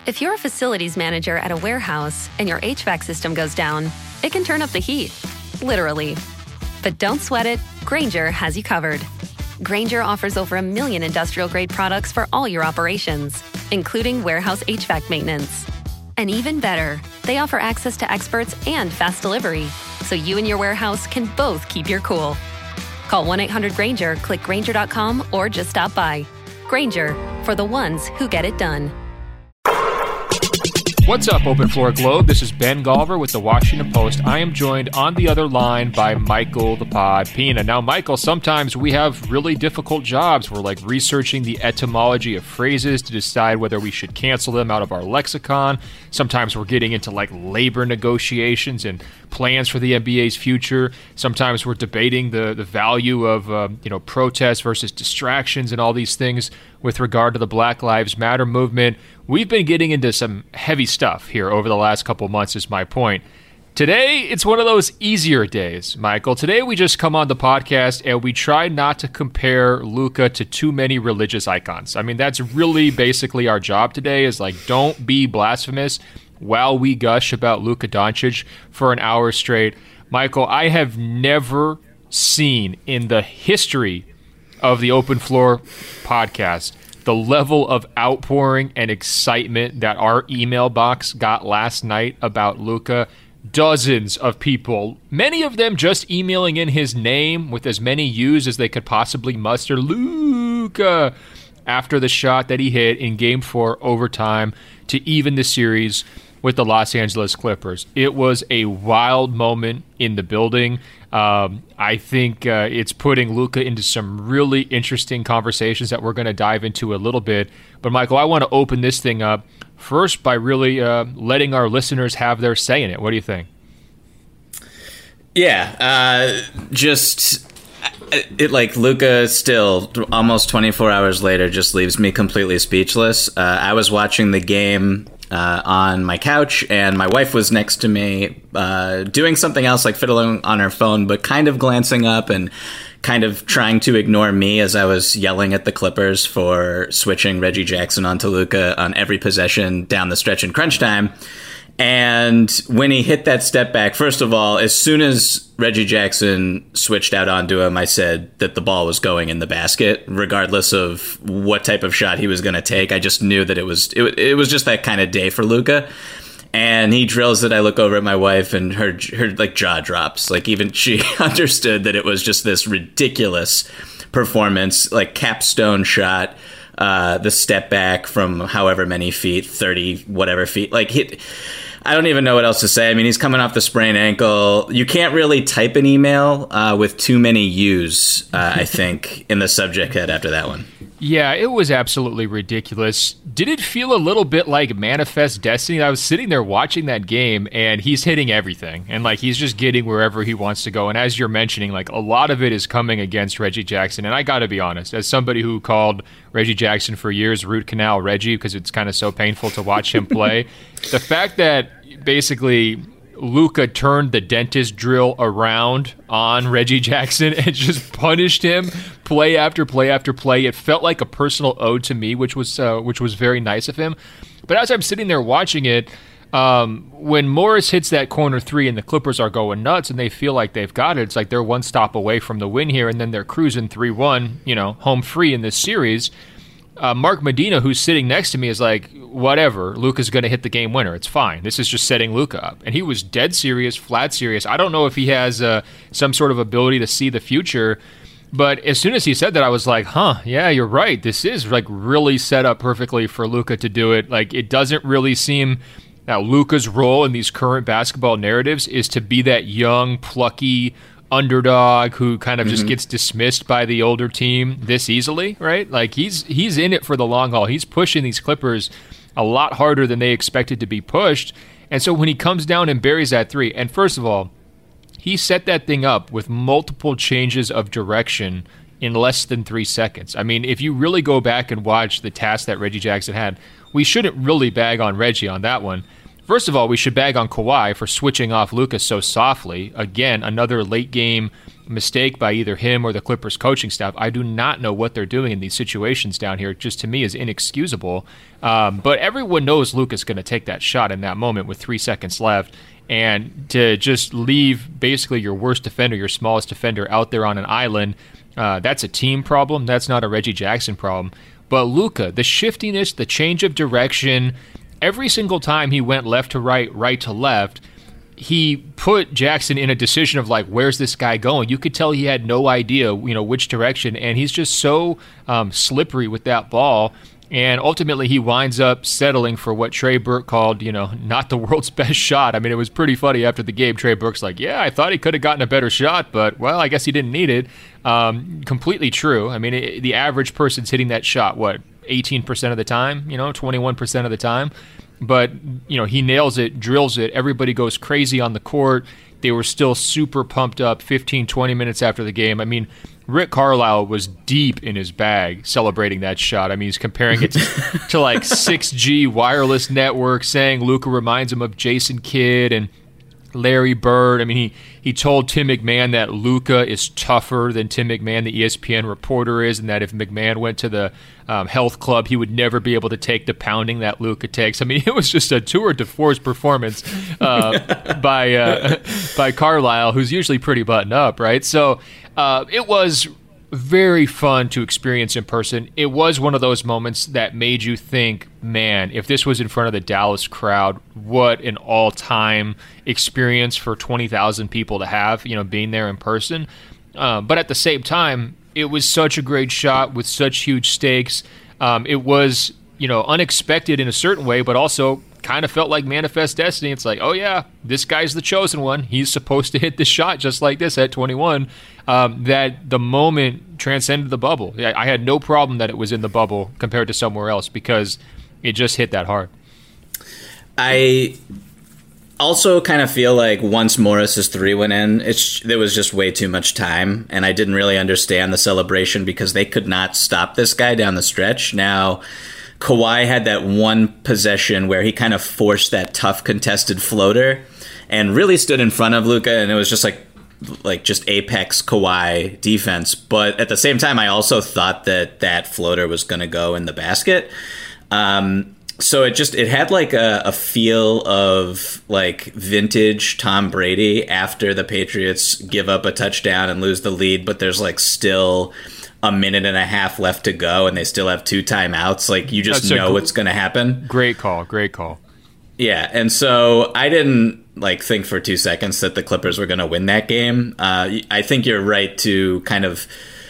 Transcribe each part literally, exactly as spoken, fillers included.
If you're a facilities manager at a warehouse and your H V A C system goes down, it can turn up the heat, literally. But don't sweat it, Grainger has you covered. Grainger offers over a million industrial-grade products for all your operations, including warehouse H V A C maintenance. And even better, they offer access to experts and fast delivery, so you and your warehouse can both keep your cool. Call one eight hundred Grainger, click Grainger dot com, or just stop by. Grainger, for the ones who get it done. What's up, Open Floor Globe? This is Ben Golliver with the Washington Post. I am joined on the other line by Michael the Pod Pina. Now, Michael, sometimes we have really difficult jobs. We're like researching the etymology of phrases to decide whether we should cancel them out of our lexicon. Sometimes we're getting into like labor negotiations and plans for the N B A's future. Sometimes we're debating the, the value of uh, you know protests versus distractions and all these things with regard to the Black Lives Matter movement. We've been getting into some heavy stuff here over the last couple months, is my point. Today, it's one of those easier days, Michael. Today, we just come on the podcast and we try not to compare Luka to too many religious icons. I mean, that's really basically our job today, is like, don't be blasphemous while we gush about Luka Doncic for an hour straight. Michael, I have never seen in the history of the Open Floor podcast the level of outpouring and excitement that our email box got last night about Luka. Dozens of people, many of them just emailing in his name with as many U's as they could possibly muster. Luka, after the shot that he hit in Game four overtime to even the series with the Los Angeles Clippers. It was a wild moment in the building. Um, I think uh, it's putting Luka into some really interesting conversations that we're going to dive into a little bit. But, Michael, I want to open this thing up first by really uh, letting our listeners have their say in it. What do you think? Yeah, uh, just it, like Luka still almost twenty-four hours later just leaves me completely speechless. Uh, I was watching the game Uh, on my couch, and my wife was next to me uh, doing something else, like fiddling on her phone, but kind of glancing up and kind of trying to ignore me as I was yelling at the Clippers for switching Reggie Jackson onto Luka on every possession down the stretch in crunch time. And when he hit that step back, first of all, as soon as Reggie Jackson switched out onto him, I said that the ball was going in the basket, regardless of what type of shot he was going to take. I just knew that it was it, it was just that kind of day for Luka. And he drills it. I look over at my wife, and her her like jaw drops. Like even she understood that it was just this ridiculous performance, like capstone shot. Uh, the step back from however many feet, thirty whatever feet, like hit. I don't even know what else to say. I mean, he's coming off the sprained ankle. You can't really type an email uh, with too many U's, uh, I think, in the subject head after that one. Yeah, it was absolutely ridiculous. Did it feel a little bit like Manifest Destiny? I was sitting there watching that game, and he's hitting everything. And, like, he's just getting wherever he wants to go. And as you're mentioning, like, a lot of it is coming against Reggie Jackson. And I got to be honest, as somebody who called Reggie Jackson for years root canal Reggie because it's kind of so painful to watch him play, the fact that basically Luka turned the dentist drill around on Reggie Jackson and just punished him play after play after play. It felt like a personal ode to me, which was uh, which was very nice of him. But as I'm sitting there watching it, um, when Morris hits that corner three and the Clippers are going nuts and they feel like they've got it, it's like they're one stop away from the win here, and then they're cruising three one, you know, home free in this series. Uh, Mark Medina, who's sitting next to me, is like, whatever, Luka's going to hit the game winner. It's fine. This is just setting Luka up. And he was dead serious, flat serious. I don't know if he has uh, some sort of ability to see the future, but as soon as he said that, I was like, huh, yeah, you're right. This is like really set up perfectly for Luka to do it. Like, it doesn't really seem... Now, Luka's role in these current basketball narratives is to be that young, plucky underdog who kind of mm-hmm. just gets dismissed by the older team this easily, right? Like he's he's in it for the long haul. He's pushing these Clippers a lot harder than they expected to be pushed. And so when he comes down and buries that three, and first of all, he set that thing up with multiple changes of direction in less than three seconds. I mean, if you really go back and watch the task that Reggie Jackson had, we shouldn't really bag on Reggie on that one. First of all, we should bag on Kawhi for switching off Luka so softly. Again, another late game mistake by either him or the Clippers coaching staff. I do not know what they're doing in these situations down here. It just, to me, is inexcusable. Um, but everyone knows Luka's going to take that shot in that moment with three seconds left. And to just leave basically your worst defender, your smallest defender out there on an island, uh, that's a team problem. That's not a Reggie Jackson problem. But Luka, the shiftiness, the change of direction, every single time he went left to right, right to left, he put Jackson in a decision of like, where's this guy going? You could tell he had no idea, you know, which direction, and he's just so um, slippery with that ball. And ultimately, he winds up settling for what Trey Burke called, you know, not the world's best shot. I mean, it was pretty funny after the game. Trey Burke's like, yeah, I thought he could have gotten a better shot, but, well, I guess he didn't need it. Um, completely true. I mean, it, the average person's hitting that shot, what, eighteen percent of the time, you know, twenty-one percent of the time. But, you know, he nails it, drills it. Everybody goes crazy on the court. They were still super pumped up fifteen, twenty minutes after the game. I mean, Rick Carlisle was deep in his bag celebrating that shot. I mean, he's comparing it to, to like six G wireless network, saying Luka reminds him of Jason Kidd and Larry Bird. I mean, he, he told Tim McMahon that Luka is tougher than Tim McMahon, the E S P N reporter, is, and that if McMahon went to the um, health club, he would never be able to take the pounding that Luka takes. I mean, it was just a tour de force performance uh, by uh, by Carlisle, who's usually pretty buttoned up, right? So uh, it was very fun to experience in person. It was one of those moments that made you think, man, if this was in front of the Dallas crowd, what an all-time experience for twenty thousand people to have, you know, being there in person. Uh, but at the same time, it was such a great shot with such huge stakes. Um, it was, you know, unexpected in a certain way, but also kind of felt like manifest destiny. It's like, oh yeah, this guy's the chosen one. He's supposed to hit this shot just like this at twenty-one. Um, that the moment transcended the bubble. I had no problem that it was in the bubble compared to somewhere else because it just hit that hard. I also kind of feel like once Morris's three went in, it's there was just way too much time, and I didn't really understand the celebration because they could not stop this guy down the stretch. Now, Kawhi had that one possession where he kind of forced that tough contested floater and really stood in front of Luka, and it was just like like just apex Kawhi defense. But at the same time, I also thought that that floater was going to go in the basket. Um, so it just it had like a, a feel of like vintage Tom Brady after the Patriots give up a touchdown and lose the lead, but there's like still a minute and a half left to go and they still have two timeouts. Like you just That's know gr- what's going to happen. Great call. Great call. Yeah. And so I didn't like think for two seconds that the Clippers were going to win that game. Uh, I think you're right to kind of,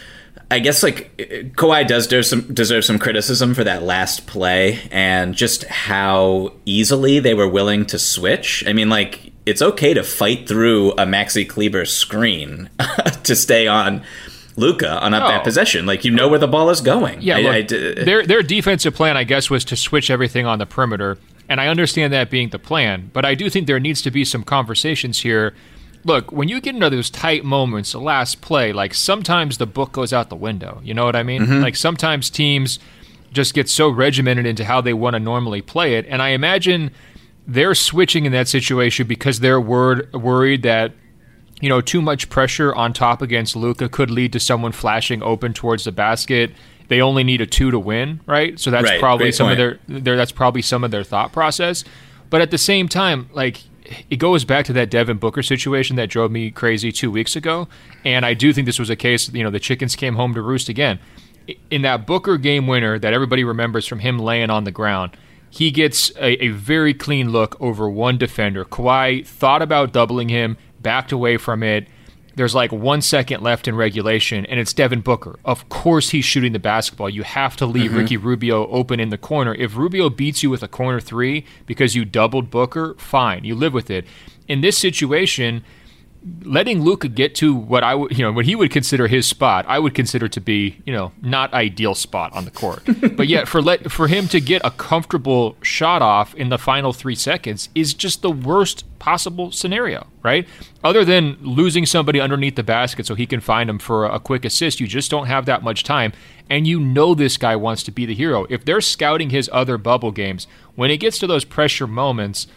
I guess like Kawhi does deserve some, deserve some criticism for that last play and just how easily they were willing to switch. I mean, like it's okay to fight through a Maxi Kleber screen to stay on Luka on up no. that possession. Like, you know where the ball is going. Yeah, I, look, I, I, their their defensive plan, I guess, was to switch everything on the perimeter, and I understand that being the plan, but I do think there needs to be some conversations here. Look, when you get into those tight moments, the last play, like, sometimes the book goes out the window. You know what I mean? Mm-hmm. Like, sometimes teams just get so regimented into how they want to normally play it, and I imagine they're switching in that situation because they're wor- worried that you know, too much pressure on top against Luka could lead to someone flashing open towards the basket. They only need a two to win, right? So that's right, probably some point. of their, their that's probably some of their thought process. But at the same time, like, it goes back to that Devin Booker situation that drove me crazy two weeks ago. And I do think this was a case, you know, the chickens came home to roost again. In that Booker game winner that everybody remembers from him laying on the ground, he gets a, a very clean look over one defender. Kawhi thought about doubling him, backed away from it. There's like one second left in regulation, and it's Devin Booker. Of course he's shooting the basketball. You have to leave mm-hmm. Ricky Rubio open in the corner. If Rubio beats you with a corner three because you doubled Booker, fine. You live with it. In this situation, letting Luka get to what I would, you know, what he would consider his spot, I would consider to be, you know, not ideal spot on the court. But yet, for let for him to get a comfortable shot off in the final three seconds is just the worst possible scenario, right? Other than losing somebody underneath the basket so he can find him for a quick assist, you just don't have that much time. And you know this guy wants to be the hero. If they're scouting his other bubble games, when it gets to those pressure moments,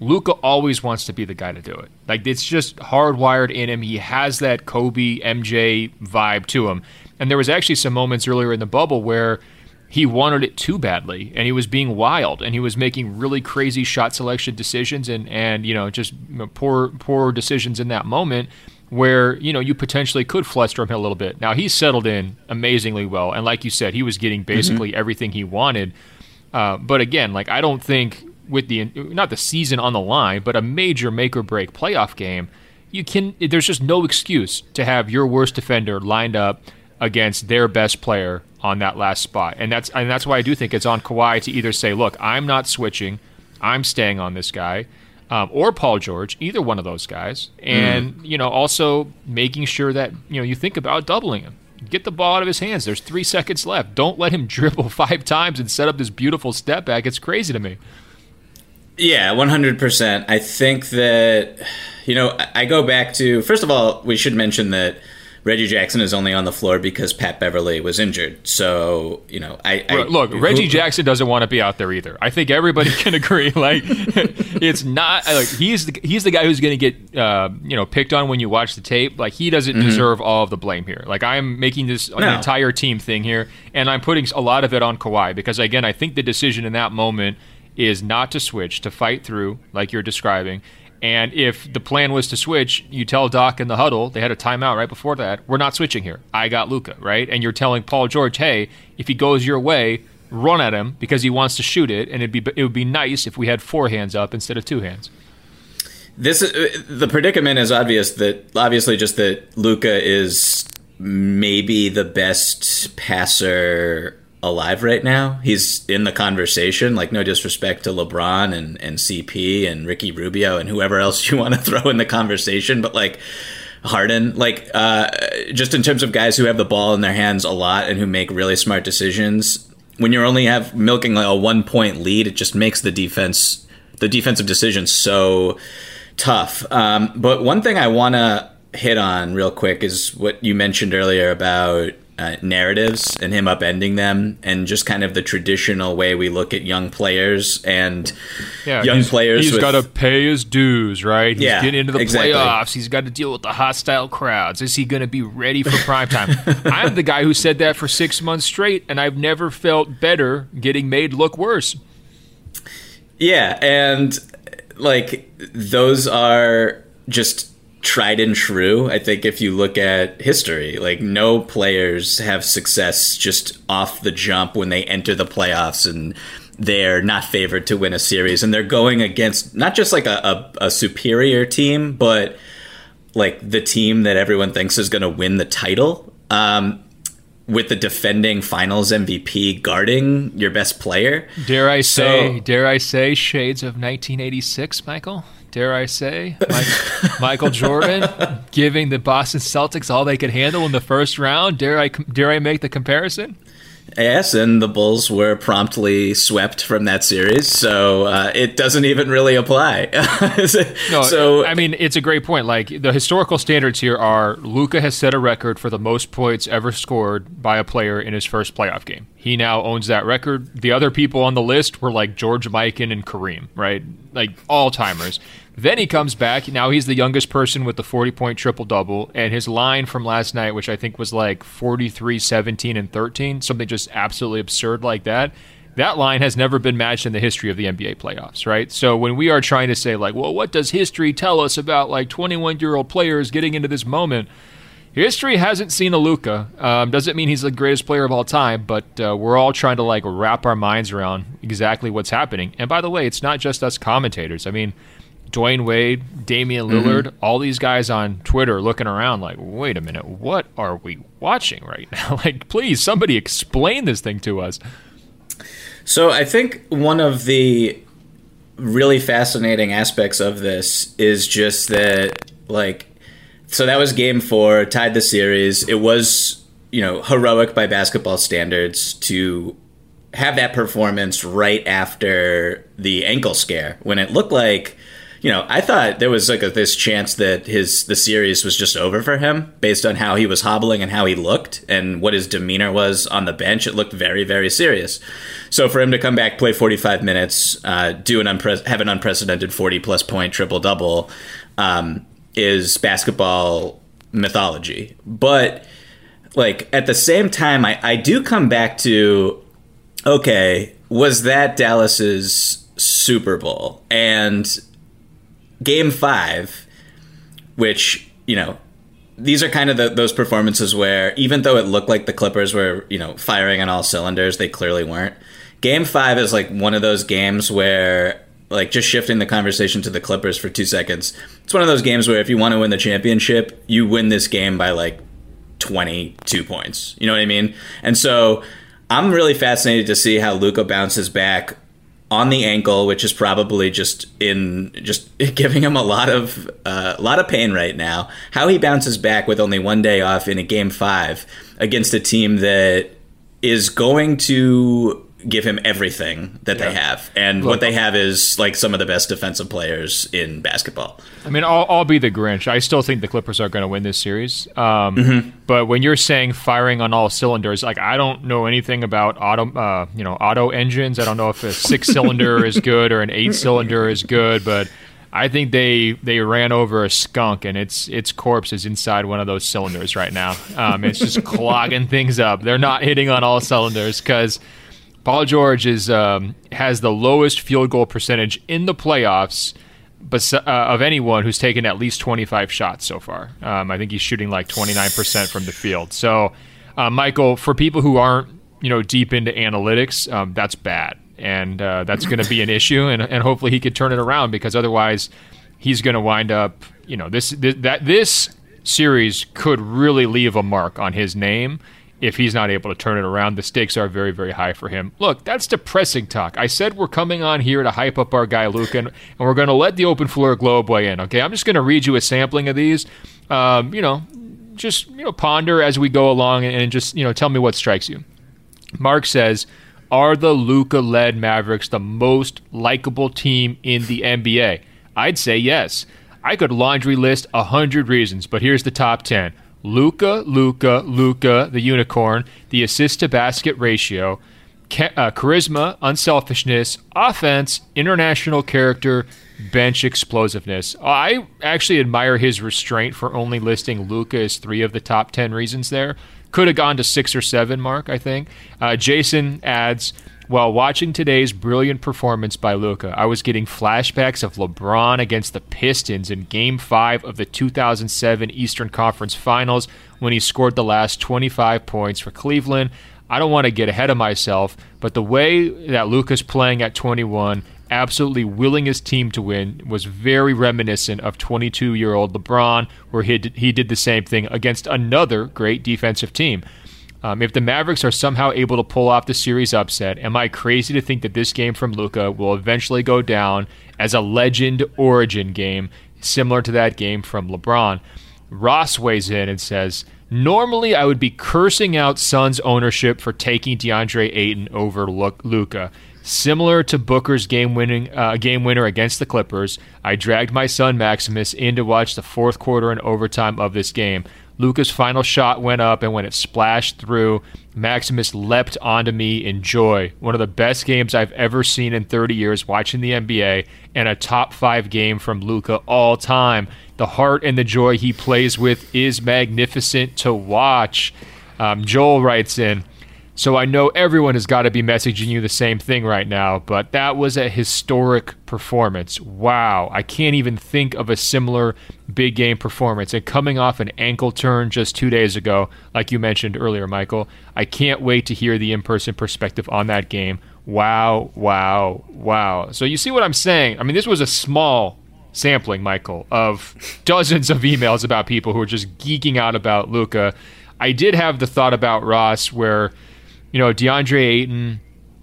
Luka always wants to be the guy to do it. Like, it's just hardwired in him. He has that Kobe, M J vibe to him. And there was actually some moments earlier in the bubble where he wanted it too badly, and he was being wild, and he was making really crazy shot selection decisions and, and you know, just poor poor decisions in that moment where, you know, you potentially could fluster him a little bit. Now, he's settled in amazingly well, and like you said, he was getting basically mm-hmm. everything he wanted. Uh, but again, like, I don't think with the, not the season on the line, but a major make-or-break playoff game, you can, there's just no excuse to have your worst defender lined up against their best player on that last spot. And that's and that's why I do think it's on Kawhi to either say, look, I'm not switching, I'm staying on this guy, um, or Paul George, either one of those guys. And, mm. you know, also making sure that, you know, you think about doubling him. Get the ball out of his hands. There's three seconds left. Don't let him dribble five times and set up this beautiful step back. It's crazy to me. Yeah, one hundred percent. I think that, you know, I go back to, first of all, we should mention that Reggie Jackson is only on the floor because Pat Beverly was injured. So, you know, I... I Look, Reggie Jackson doesn't want to be out there either. I think everybody can agree. Like, it's not... Like, he's the, he's the guy who's going to get, uh, you know, picked on when you watch the tape. Like, he doesn't mm-hmm. deserve all of the blame here. Like, I'm making this an no. entire team thing here, and I'm putting a lot of it on Kawhi because, again, I think the decision in that moment is not to switch, to fight through, like you're describing. And if the plan was to switch, you tell Doc in the huddle, they had a timeout right before that, we're not switching here. I got Luka, right? And you're telling Paul George, hey, if he goes your way, run at him because he wants to shoot it, and it'd be it would be nice if we had four hands up instead of two hands. This the predicament is obvious that obviously just that Luka is maybe the best passer alive right now. He's in the conversation, like, no disrespect to LeBron and, and C P and Ricky Rubio and whoever else you want to throw in the conversation, but like Harden, like uh, just in terms of guys who have the ball in their hands a lot and who make really smart decisions, when you're only have milking like a one point lead, it just makes the defense, the defensive decisions so tough. Um, but one thing I want to hit on real quick is what you mentioned earlier about Uh, narratives and him upending them, and just kind of the traditional way we look at young players and yeah, young he's, players. He's with, got to pay his dues, right? He's yeah, getting into the exactly. playoffs. He's got to deal with the hostile crowds. Is he going to be ready for prime time? I'm the guy who said that for six months straight, and I've never felt better getting made look worse. Yeah, and like those are just tried and true. I think if you look at history, like no players have success just off the jump when they enter the playoffs and they're not favored to win a series, and they're going against not just like a, a, a superior team, but like the team that everyone thinks is going to win the title, um, with the defending finals M V P guarding your best player. Dare I say, so, dare I say shades of nineteen eighty-six, Michael? Dare I say, Mike, Michael Jordan giving the Boston Celtics all they could handle in the first round? Dare I dare I make the comparison? Yes, and the Bulls were promptly swept from that series, so uh, it doesn't even really apply. no, so I mean, it's a great point. Like, the historical standards here are Luka has set a record for the most points ever scored by a player in his first playoff game. He now owns that record. The other people on the list were like George Mikan and Kareem, right? Like all-timers. Then he comes back. Now he's the youngest person with the forty-point triple-double. And his line from last night, which I think was like forty-three, seventeen, and thirteen, something just absolutely absurd like that, that line has never been matched in the history of the N B A playoffs, right? So when we are trying to say, like, well, what does history tell us about, like, twenty-one-year-old players getting into this moment? History hasn't seen a Luka. Um, doesn't mean he's the greatest player of all time, but uh, we're all trying to, like, wrap our minds around exactly what's happening. And by the way, it's not just us commentators. I mean, Dwayne Wade, Damian Lillard, mm-hmm. all these guys on Twitter looking around like, wait a minute, what are we watching right now? Like, please, somebody explain this thing to us. So I think one of the really fascinating aspects of this is just that, like, so that was game four, tied the series. It was, you know, heroic by basketball standards to have that performance right after the ankle scare when it looked like you know, I thought there was like a, this chance that his the series was just over for him based on how he was hobbling and how he looked and what his demeanor was on the bench. It looked very, very serious. So for him to come back, play forty-five minutes, uh, do an unpre- have an unprecedented forty plus point triple double, um, is basketball mythology. But like at the same time, I, I do come back to, okay, was that Dallas's Super Bowl? And Game five, which, you know, these are kind of the, those performances where even though it looked like the Clippers were, you know, firing on all cylinders, they clearly weren't. Game five is like one of those games where, like, just shifting the conversation to the Clippers for two seconds, it's one of those games where if you want to win the championship, you win this game by like twenty-two points. You know what I mean? And so I'm really fascinated to see how Luka bounces back on the ankle, which is probably just in just giving him a lot of uh, a lot of pain right now. How he bounces back with only one day off in a game five against a team that is going to give him everything that yeah. they have, and Look, what they have is like some of the best defensive players in basketball. I mean, I'll, I'll be the Grinch. I still think the Clippers are going to win this series. Um, mm-hmm. But when you're saying firing on all cylinders, like I don't know anything about auto, uh, you know, auto engines. I don't know if a six-cylinder is good or an eight-cylinder is good, but I think they they ran over a skunk and its its corpse is inside one of those cylinders right now. Um, it's just clogging things up. They're not hitting on all cylinders because Paul George is um, has the lowest field goal percentage in the playoffs bes- uh, of anyone who's taken at least twenty-five shots so far. Um, I think he's shooting like twenty-nine percent from the field. So, uh, Michael, for people who aren't you know deep into analytics, um, that's bad, and uh, that's going to be an issue. And, and hopefully he could turn it around because otherwise he's going to wind up. You know this, this that this series could really leave a mark on his name. If he's not able to turn it around, the stakes are very, very high for him. Look, that's depressing talk. I said we're coming on here to hype up our guy Luka, and, and we're going to let the Open Floor Globe weigh in, okay? I'm just going to read you a sampling of these. Um, you know, just you know, ponder as we go along and, and just you know, tell me what strikes you. Mark says, are the Luka-led Mavericks the most likable team in the N B A? I'd say yes. I could laundry list one hundred reasons, but here's the top ten. Luka, Luka, Luka, the unicorn, the assist-to-basket ratio, ca- uh, charisma, unselfishness, offense, international character, bench explosiveness. I actually admire his restraint for only listing Luka as three of the top ten reasons there. Could have gone to six or seven, Mark, I think. Uh, Jason adds, while watching today's brilliant performance by Luka, I was getting flashbacks of LeBron against the Pistons in Game five of the two thousand seven Eastern Conference Finals when he scored the last twenty-five points for Cleveland. I don't want to get ahead of myself, but the way that Luka's playing at twenty-one, absolutely willing his team to win, was very reminiscent of twenty-two-year-old LeBron, where he did, he did the same thing against another great defensive team. Um, if the Mavericks are somehow able to pull off the series upset, am I crazy to think that this game from Luka will eventually go down as a legend origin game, similar to that game from LeBron? Ross weighs in and says, normally I would be cursing out Suns ownership for taking DeAndre Ayton over Luka. Similar to Booker's game-winning uh, game winner against the Clippers, I dragged my son Maximus in to watch the fourth quarter and overtime of this game. Luka's final shot went up, and when it splashed through, Maximus leapt onto me in joy. One of the best games I've ever seen in thirty years watching the N B A, and a top five game from Luka all time. The heart and the joy he plays with is magnificent to watch. Um, Joel writes in, so I know everyone has got to be messaging you the same thing right now, but that was a historic performance. Wow, I can't even think of a similar big game performance. And coming off an ankle turn just two days ago, like you mentioned earlier, Michael, I can't wait to hear the in-person perspective on that game. Wow, wow, wow. So you see what I'm saying? I mean, this was a small sampling, Michael, of dozens of emails about people who are just geeking out about Luka. I did have the thought about Ross where, you know, DeAndre Ayton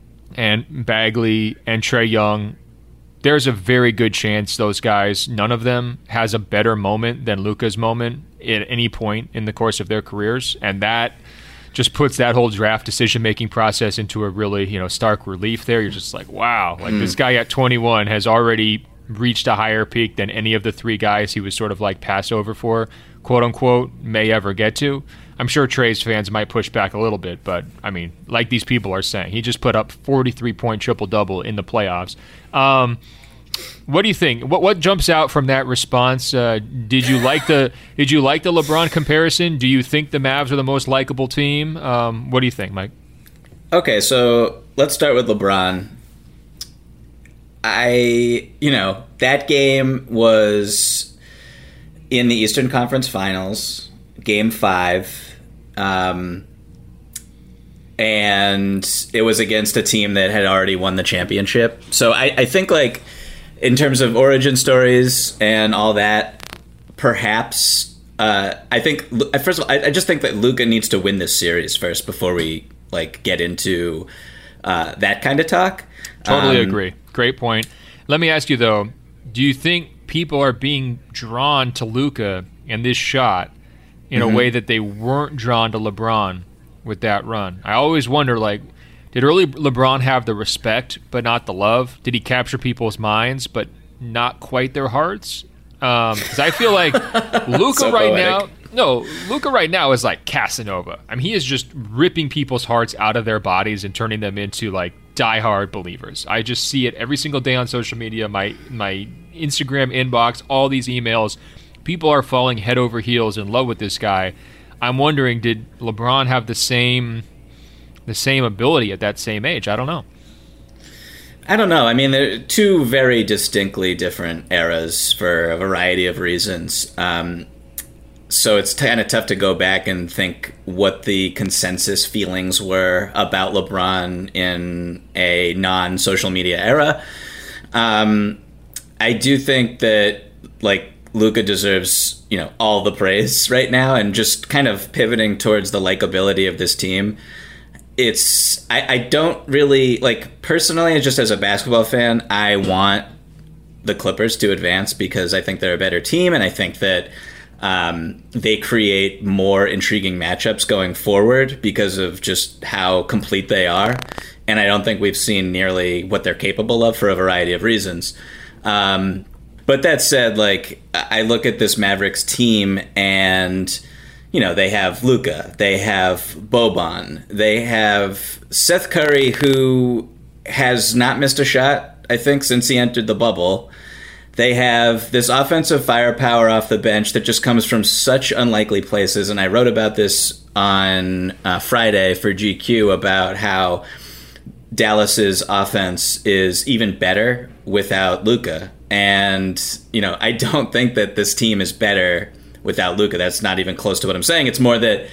and Bagley and Trae Young, there's a very good chance those guys, none of them has a better moment than Luka's moment at any point in the course of their careers. And that just puts that whole draft decision-making process into a really, you know, stark relief there. You're just like, wow, like mm. this guy at twenty-one has already reached a higher peak than any of the three guys he was sort of like passed over for, quote unquote, may ever get to. I'm sure Trae's fans might push back a little bit, but I mean, like these people are saying, he just put up forty-three point triple double in the playoffs. Um, what do you think? What what jumps out from that response? Uh, did you like the Did you like the LeBron comparison? Do you think the Mavs are the most likable team? Um, what do you think, Mike? Okay, so let's start with LeBron. I, you know, that game was in the Eastern Conference Finals, Game Five. Um, and it was against a team that had already won the championship. So I, I think, like, in terms of origin stories and all that, perhaps, uh, I think, first of all, I, I just think that Luka needs to win this series first before we, like, get into uh, that kind of talk. Totally um, agree. Great point. Let me ask you, though, do you think people are being drawn to Luka and this shot in mm-hmm. a way that they weren't drawn to LeBron with that run? I always wonder, like, did early LeBron have the respect but not the love? Did he capture people's minds but not quite their hearts? Because um, I feel like Luka so right poetic. now, no, Luka right now is like Casanova. I mean, he is just ripping people's hearts out of their bodies and turning them into like diehard believers. I just see it every single day on social media, my my Instagram inbox, all these emails. People are falling head over heels in love with this guy. I'm wondering, did LeBron have the same the same ability at that same age? I don't know. I don't know. I mean, they're two very distinctly different eras for a variety of reasons. Um, so it's kind of tough to go back and think what the consensus feelings were about LeBron in a non-social media era. Um, I do think that, like, Luka deserves, you know, all the praise right now, and just kind of pivoting towards the likability of this team. It's, I, I don't really, like, personally, just as a basketball fan, I want the Clippers to advance because I think they're a better team, and I think that um, they create more intriguing matchups going forward because of just how complete they are. And I don't think we've seen nearly what they're capable of for a variety of reasons. Um, But that said, like, I look at this Mavericks team and, you know, they have Luka, they have Boban, they have Seth Curry, who has not missed a shot, I think, since he entered the bubble. They have this offensive firepower off the bench that just comes from such unlikely places. And I wrote about this on uh, Friday for G Q about how Dallas's offense is even better without Luka. And, you know, I don't think that this team is better without Luka. That's not even close to what I'm saying. It's more that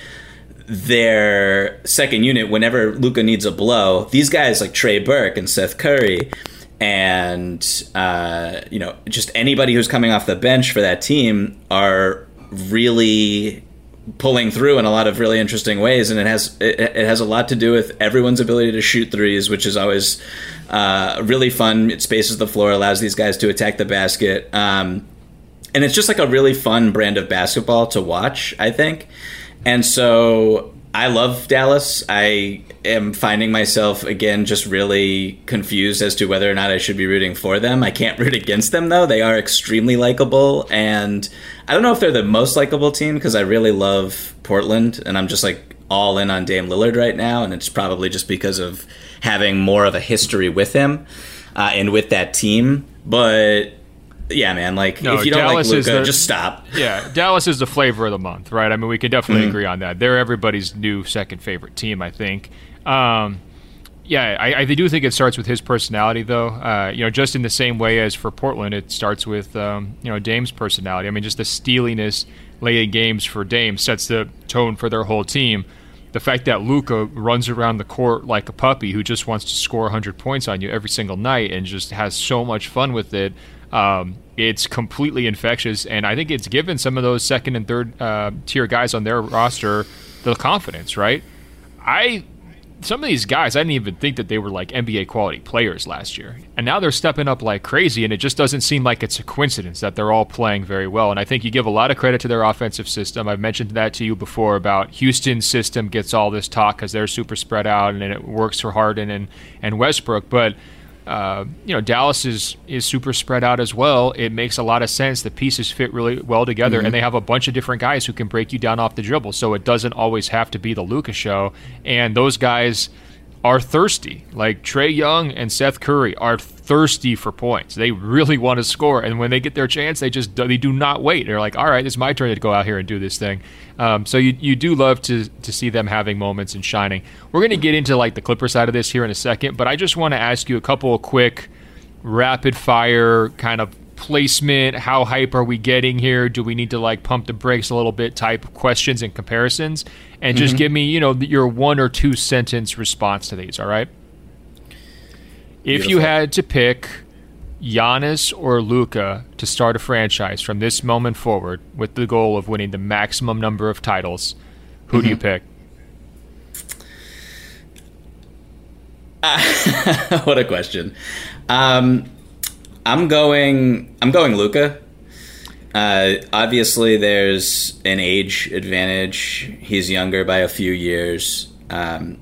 their second unit, whenever Luka needs a blow, these guys like Trey Burke and Seth Curry and, uh, you know, just anybody who's coming off the bench for that team are really pulling through in a lot of really interesting ways, and it has it, it has a lot to do with everyone's ability to shoot threes, which is always uh, really fun. It spaces the floor, allows these guys to attack the basket, um, and it's just like a really fun brand of basketball to watch, I think. And so I love Dallas. I am finding myself, again, just really confused as to whether or not I should be rooting for them. I can't root against them, though. They are extremely likable, and I don't know if they're the most likable team because I really love Portland, and I'm just like all in on Dame Lillard right now, and it's probably just because of having more of a history with him uh, and with that team. But yeah, man, like no, if you don't Dallas like Luka, just stop. Yeah, Dallas is the flavor of the month, right? I mean, we can definitely mm-hmm. agree on that. They're everybody's new second favorite team, I think. Um, yeah, I, I do think it starts with his personality, though. Uh, you know, just in the same way as for Portland, it starts with um, you know Dame's personality. I mean, just the steeliness late in games for Dame sets the tone for their whole team. The fact that Luka runs around the court like a puppy who just wants to score one hundred points on you every single night and just has so much fun with it. Um, it's completely infectious, and I think it's given some of those second and third uh, tier guys on their roster the confidence, right? I some of these guys, I didn't even think that they were like N B A quality players last year, and now they're stepping up like crazy, and it just doesn't seem like it's a coincidence that they're all playing very well. And I think you give a lot of credit to their offensive system. I've mentioned that to you before about Houston's system gets all this talk because they're super spread out and it works for Harden and, and Westbrook, but uh, you know, Dallas is is super spread out as well. It makes a lot of sense. The pieces fit really well together, mm-hmm. and they have a bunch of different guys who can break you down off the dribble. So it doesn't always have to be the Luka show. And those guys are thirsty. Like Trae Young and Seth Curry are thirsty for points. They really want to score, and when they get their chance, they just they do not wait. They're like, all right, it's my turn to go out here and do this thing. Um, so you you do love to to see them having moments and shining. We're going to get into like the Clipper side of this here in a second, but I just want to ask you a couple of quick rapid fire kind of placement. How hype are we getting here? Do we need to like pump the brakes a little bit type questions and comparisons? And just mm-hmm. give me, you know, your one or two sentence response to these, all right? If Beautiful. You had to pick Giannis or Luka to start a franchise from this moment forward with the goal of winning the maximum number of titles, who mm-hmm. do you pick? Uh, what a question. Um, I'm going. I'm going Luka. Uh, obviously, there's an age advantage. He's younger by a few years. Um,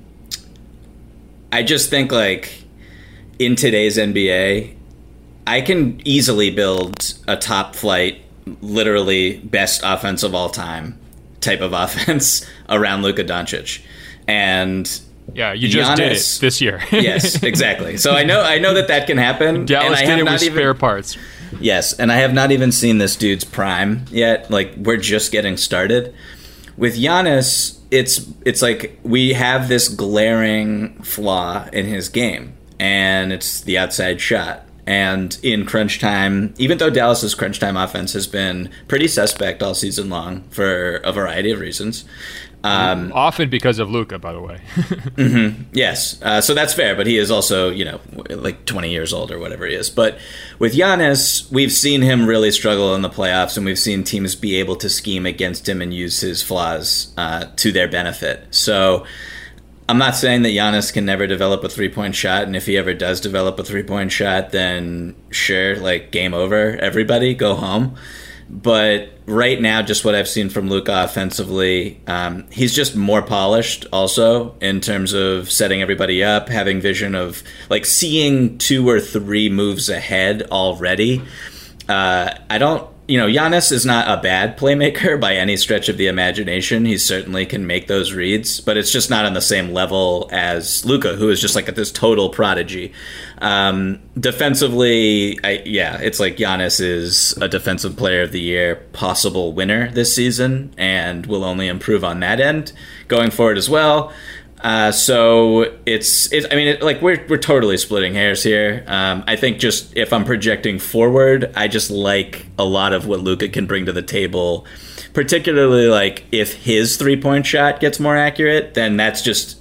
I just think, like, in today's N B A, I can easily build a top flight, literally best offense of all time type of offense around Luka Doncic, and. Yeah, you just Giannis, did it this year. Yes, exactly. So I know I know that that can happen. Dallas and I did it with even, spare parts. Yes, and I have not even seen this dude's prime yet. Like, we're just getting started. With Giannis, it's it's like we have this glaring flaw in his game, and it's the outside shot. And in crunch time, even though Dallas's crunch time offense has been pretty suspect all season long for a variety of reasons. Um, Often because of Luka, by the way. mm-hmm, yes, uh, so that's fair, but he is also, you know, like twenty years old or whatever he is. But with Giannis, we've seen him really struggle in the playoffs, and we've seen teams be able to scheme against him and use his flaws uh, to their benefit. So I'm not saying that Giannis can never develop a three-point shot, and if he ever does develop a three-point shot, then sure, like, game over, everybody, go home. But right now, just what I've seen from Luka offensively, um, he's just more polished also in terms of setting everybody up, having vision of, like, seeing two or three moves ahead already. Uh, I don't, you know, Giannis is not a bad playmaker by any stretch of the imagination. He certainly can make those reads, but it's just not on the same level as Luka, who is just like this total prodigy. Um, defensively, I, yeah, it's like Giannis is a defensive player of the year, possible winner this season, and will only improve on that end going forward as well. Uh, so it's, it, I mean, it, like we're we're totally splitting hairs here. Um, I think just if I'm projecting forward, I just like a lot of what Luka can bring to the table. Particularly, like if his three point shot gets more accurate, then that's just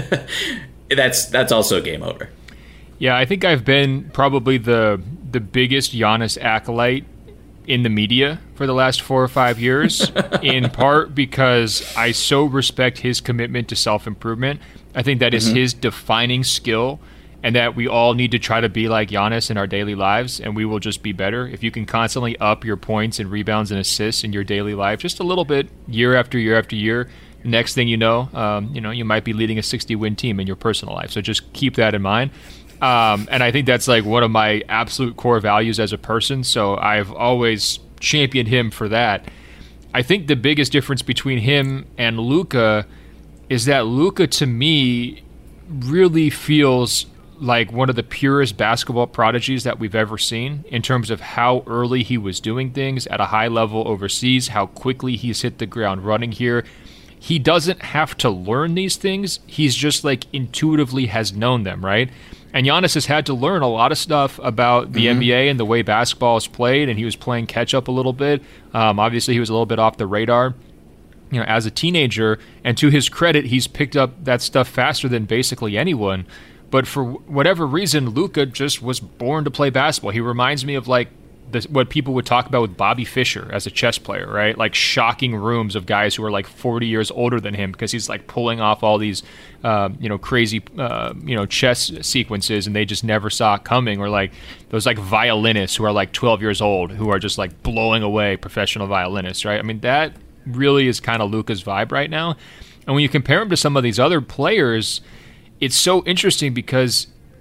that's that's also game over. Yeah, I think I've been probably the the biggest Giannis acolyte in the media for the last four or five years, in part because I so respect his commitment to self-improvement. I think that is mm-hmm. his defining skill, and that we all need to try to be like Giannis in our daily lives, and we will just be better. If you can constantly up your points and rebounds and assists in your daily life just a little bit, year after year after year, next thing you know, um, you know, you might be leading a sixty-win team in your personal life. So just keep that in mind. Um, and I think that's like one of my absolute core values as a person. So I've always championed him for that. I think the biggest difference between him and Luka is that Luka, to me, really feels like one of the purest basketball prodigies that we've ever seen in terms of how early he was doing things at a high level overseas, how quickly he's hit the ground running here. He doesn't have to learn these things. He's just like intuitively has known them, right? And Giannis has had to learn a lot of stuff about the mm-hmm. N B A and the way basketball is played, and he was playing catch-up a little bit. Um, obviously, he was a little bit off the radar, you know, as a teenager. And to his credit, he's picked up that stuff faster than basically anyone. But for whatever reason, Luka just was born to play basketball. He reminds me of like the, what people would talk about with Bobby Fischer as a chess player, right? Like shocking rooms of guys who are like forty years older than him because he's like pulling off all these, uh, you know, crazy, uh, you know, chess sequences, and they just never saw it coming. Or like those like violinists who are like twelve years old who are just like blowing away professional violinists, right? I mean, that really is kind of Luka's vibe right now. And when you compare him to some of these other players, it's so interesting because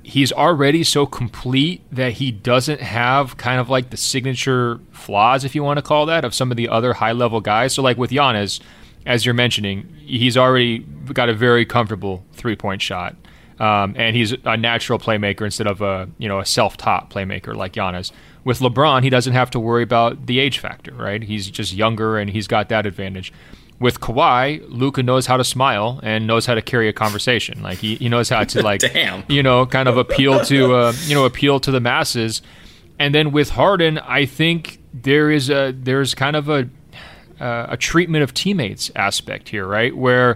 he's already so complete that he doesn't have kind of like the signature flaws, if you want to call that, of some of the other high-level guys. So like with Giannis, as you're mentioning, he's already got a very comfortable three-point shot. Um, and he's a natural playmaker instead of a you know a self-taught playmaker like Giannis. With LeBron, he doesn't have to worry about the age factor, right? He's just younger and he's got that advantage. With Kawhi, Luka knows how to smile and knows how to carry a conversation. Like he, he knows how to like Damn. you know kind of appeal to uh, you know appeal to the masses. And then with Harden, I think there is a there's kind of a uh, a treatment of teammates aspect here, right? Where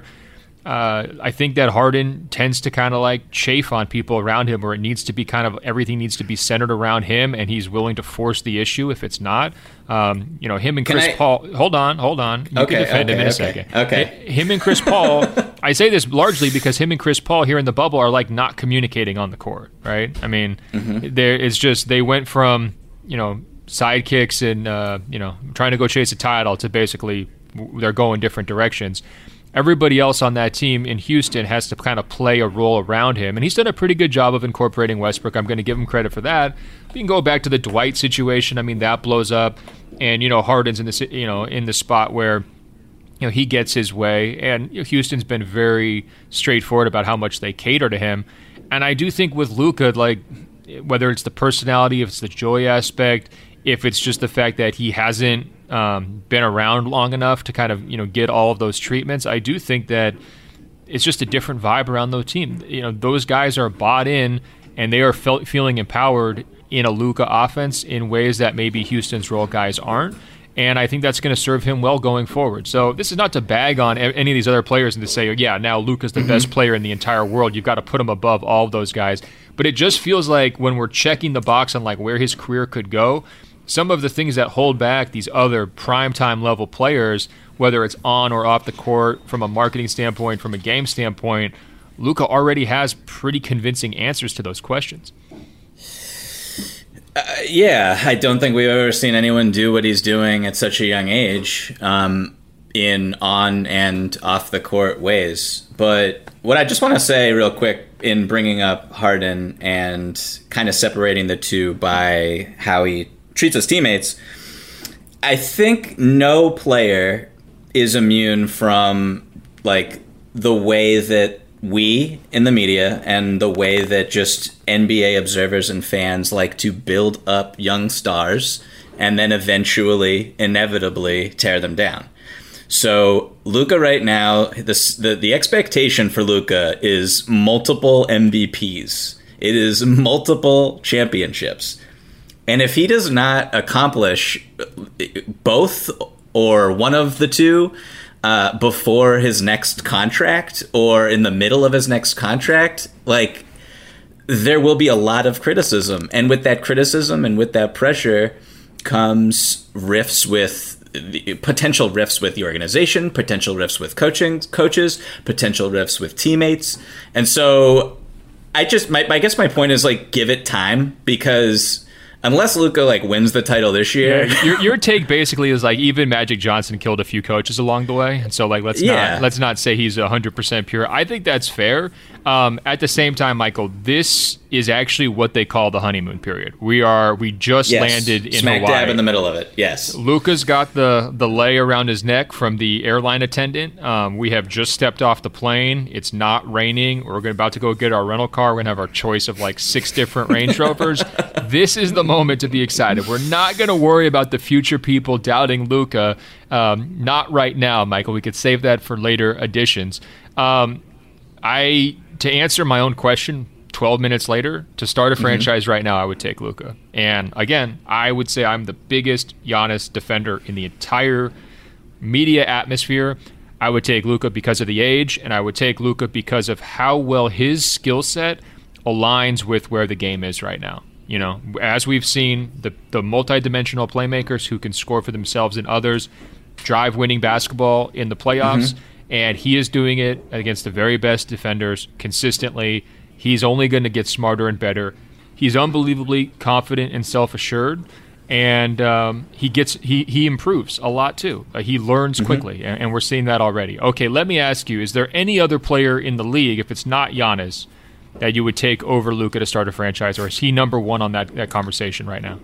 Uh, I think that Harden tends to kind of like chafe on people around him, where it needs to be kind of everything needs to be centered around him, and he's willing to force the issue if it's not. Um, you know, him and Chris I... Paul. Hold on, hold on. You okay, can defend okay, him in a okay, second. Okay. Him and Chris Paul. I say this largely because him and Chris Paul here in the bubble are like not communicating on the court, right? I mean, mm-hmm. there it's just they went from you know sidekicks and uh, you know trying to go chase a title to basically they're going different directions. Everybody else on that team in Houston has to kind of play a role around him, and he's done a pretty good job of incorporating Westbrook. I'm going to give him credit for that. You can go back to the Dwight situation. I mean, that blows up, and you know Harden's in this, you know, in the spot where you know he gets his way, and you know, Houston's been very straightforward about how much they cater to him. And I do think with Luka, like whether it's the personality, if it's the joy aspect, if it's just the fact that he hasn't um, been around long enough to kind of you know get all of those treatments, I do think that it's just a different vibe around the team. You know, those guys are bought in and they are fe- feeling empowered in a Luka offense in ways that maybe Houston's role guys aren't. And I think that's going to serve him well going forward. So this is not to bag on any of these other players and to say, yeah, now Luka's the mm-hmm. best player in the entire world. You've got to put him above all of those guys. But it just feels like when we're checking the box on like where his career could go, some of the things that hold back these other primetime level players, whether it's on or off the court, from a marketing standpoint, from a game standpoint, Luka already has pretty convincing answers to those questions. Uh, yeah, I don't think we've ever seen anyone do what he's doing at such a young age um, in on and off the court ways. But what I just want to say real quick in bringing up Harden and kind of separating the two by how he treats his teammates, I think no player is immune from like the way that we in the media and the way that just N B A observers and fans like to build up young stars and then eventually, inevitably, tear them down. So Luka right now, this, the, the expectation for Luka is multiple M V Ps. It is multiple championships. And if he does not accomplish both or one of the two uh, before his next contract or in the middle of his next contract, like there will be a lot of criticism. And with that criticism and with that pressure comes rifts with the potential rifts with the organization, potential rifts with coaching coaches, potential rifts with teammates. And so I just, my, I guess my point is like, give it time, because unless Luka like wins the title this year, yeah, your, your take basically is like even Magic Johnson killed a few coaches along the way, and so like let's yeah. not let's not say he's a hundred percent pure. I think that's fair. Um, at the same time, Michael, this is actually what they call the honeymoon period. We are we just yes. landed in smack Hawaii. dab in the middle of it. Yes, Luka's got the the lei around his neck from the airline attendant. Um, we have just stepped off the plane. It's not raining. We're about to go get our rental car. We're gonna have our choice of like six different Range Rovers. This is the moment to be excited. We're not going to worry about the future people doubting Luka. Um, not right now, Michael. We could save that for later editions. Um, I to answer my own question, twelve minutes later, to start a mm-hmm. franchise right now, I would take Luka. And again, I would say I'm the biggest Giannis defender in the entire media atmosphere. I would take Luka because of the age, and I would take Luka because of how well his skill set aligns with where the game is right now. You know, as we've seen, the, the multi-dimensional playmakers who can score for themselves and others drive winning basketball in the playoffs, mm-hmm. and he is doing it against the very best defenders consistently. He's only going to get smarter and better. He's unbelievably confident and self-assured, and um, he gets he he improves a lot too. Uh, he learns mm-hmm. quickly, and, and we're seeing that already. Okay, let me ask you, is there any other player in the league, if it's not Giannis, that you would take over Luka to start a franchise, or is he number one on that, that conversation right now?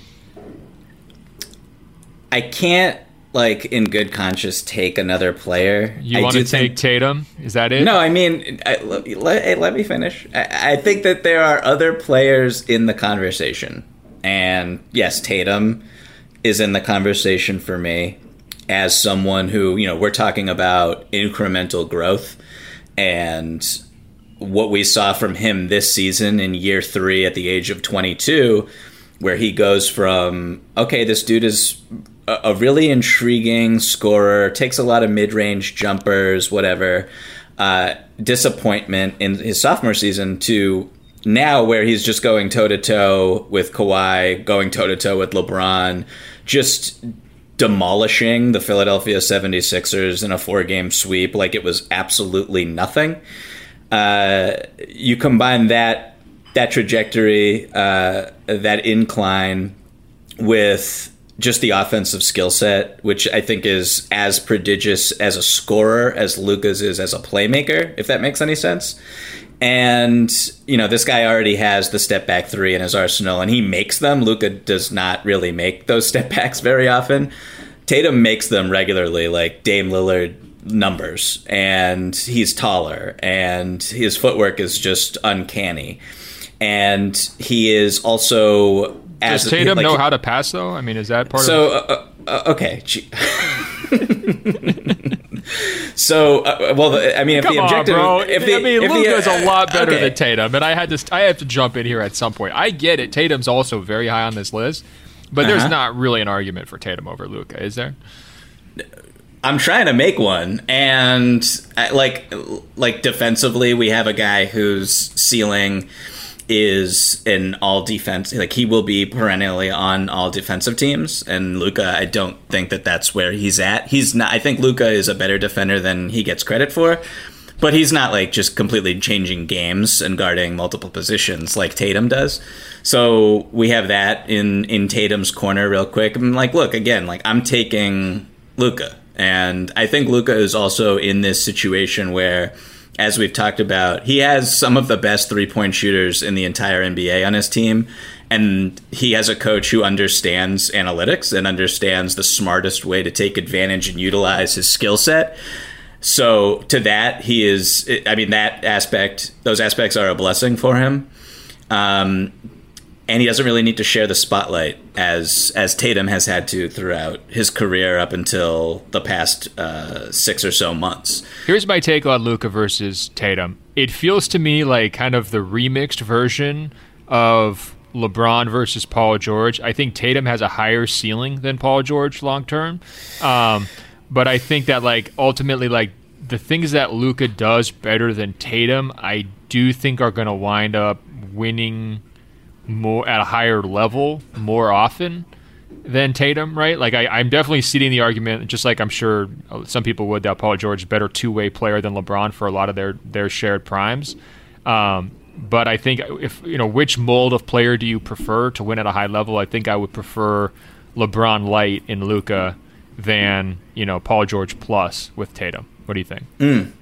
I can't, like, in good conscience, take another player. You want to take think, Tatum? Is that it? No, I mean, I, let, hey, let me finish. I, I think that there are other players in the conversation. And, yes, Tatum is in the conversation for me as someone who, you know, we're talking about incremental growth. And what we saw from him this season in year three at the age of twenty-two, where he goes from, okay, this dude is a really intriguing scorer, takes a lot of mid-range jumpers, whatever, uh, disappointment in his sophomore season, to now where he's just going toe-to-toe with Kawhi, going toe-to-toe with LeBron, just demolishing the Philadelphia seventy-sixers in a four-game sweep like it was absolutely nothing. Uh, you combine that that trajectory, uh, that incline, with just the offensive skill set, which I think is as prodigious as a scorer as Luka's is as a playmaker, if that makes any sense. And, you know, this guy already has the step back three in his arsenal, and he makes them. Luka does not really make those step backs very often. Tatum makes them regularly, like Dame Lillard numbers, and he's taller, and his footwork is just uncanny. And he is also... Does As, Tatum like, know how to pass, though? I mean, is that part so, of it? So, uh, uh, okay. so, uh, well, I mean, if Come the objective... on, bro. If the, I mean, if Luka's the, uh, a lot better okay. than Tatum, and I had to, I have to jump in here at some point. I get it. Tatum's also very high on this list, but uh-huh. there's not really an argument for Tatum over Luka, is there? I'm trying to make one, and I, like, like defensively, we have a guy whose ceiling is an all defense, like he will be perennially on all defensive teams, and Luka, I don't think that that's where he's at. He's not. I think Luka is a better defender than he gets credit for, but he's not like just completely changing games and guarding multiple positions like Tatum does. So we have that in in Tatum's corner real quick. I'm like, look, again, like I'm taking Luka, and I think Luka is also in this situation where, as we've talked about, he has some of the best three-point shooters in the entire N B A on his team, and he has a coach who understands analytics and understands the smartest way to take advantage and utilize his skill set. So to that, he is, I mean, that aspect, those aspects are a blessing for him. Um, and he doesn't really need to share the spotlight as as Tatum has had to throughout his career up until the past uh, six or so months. Here's my take on Luka versus Tatum. It feels to me like kind of the remixed version of LeBron versus Paul George. I think Tatum has a higher ceiling than Paul George long term, um, but I think that like ultimately like the things that Luka does better than Tatum, I do think are going to wind up winning more at a higher level more often than Tatum, right? Like I, I'm definitely seeing the argument, just like I'm sure some people would, that Paul George is a better two-way player than LeBron for a lot of their their shared primes. Um, but I think if you know which mold of player do you prefer to win at a high level, I think I would prefer LeBron light in Luka than you know Paul George plus with Tatum. What do you think? Mm.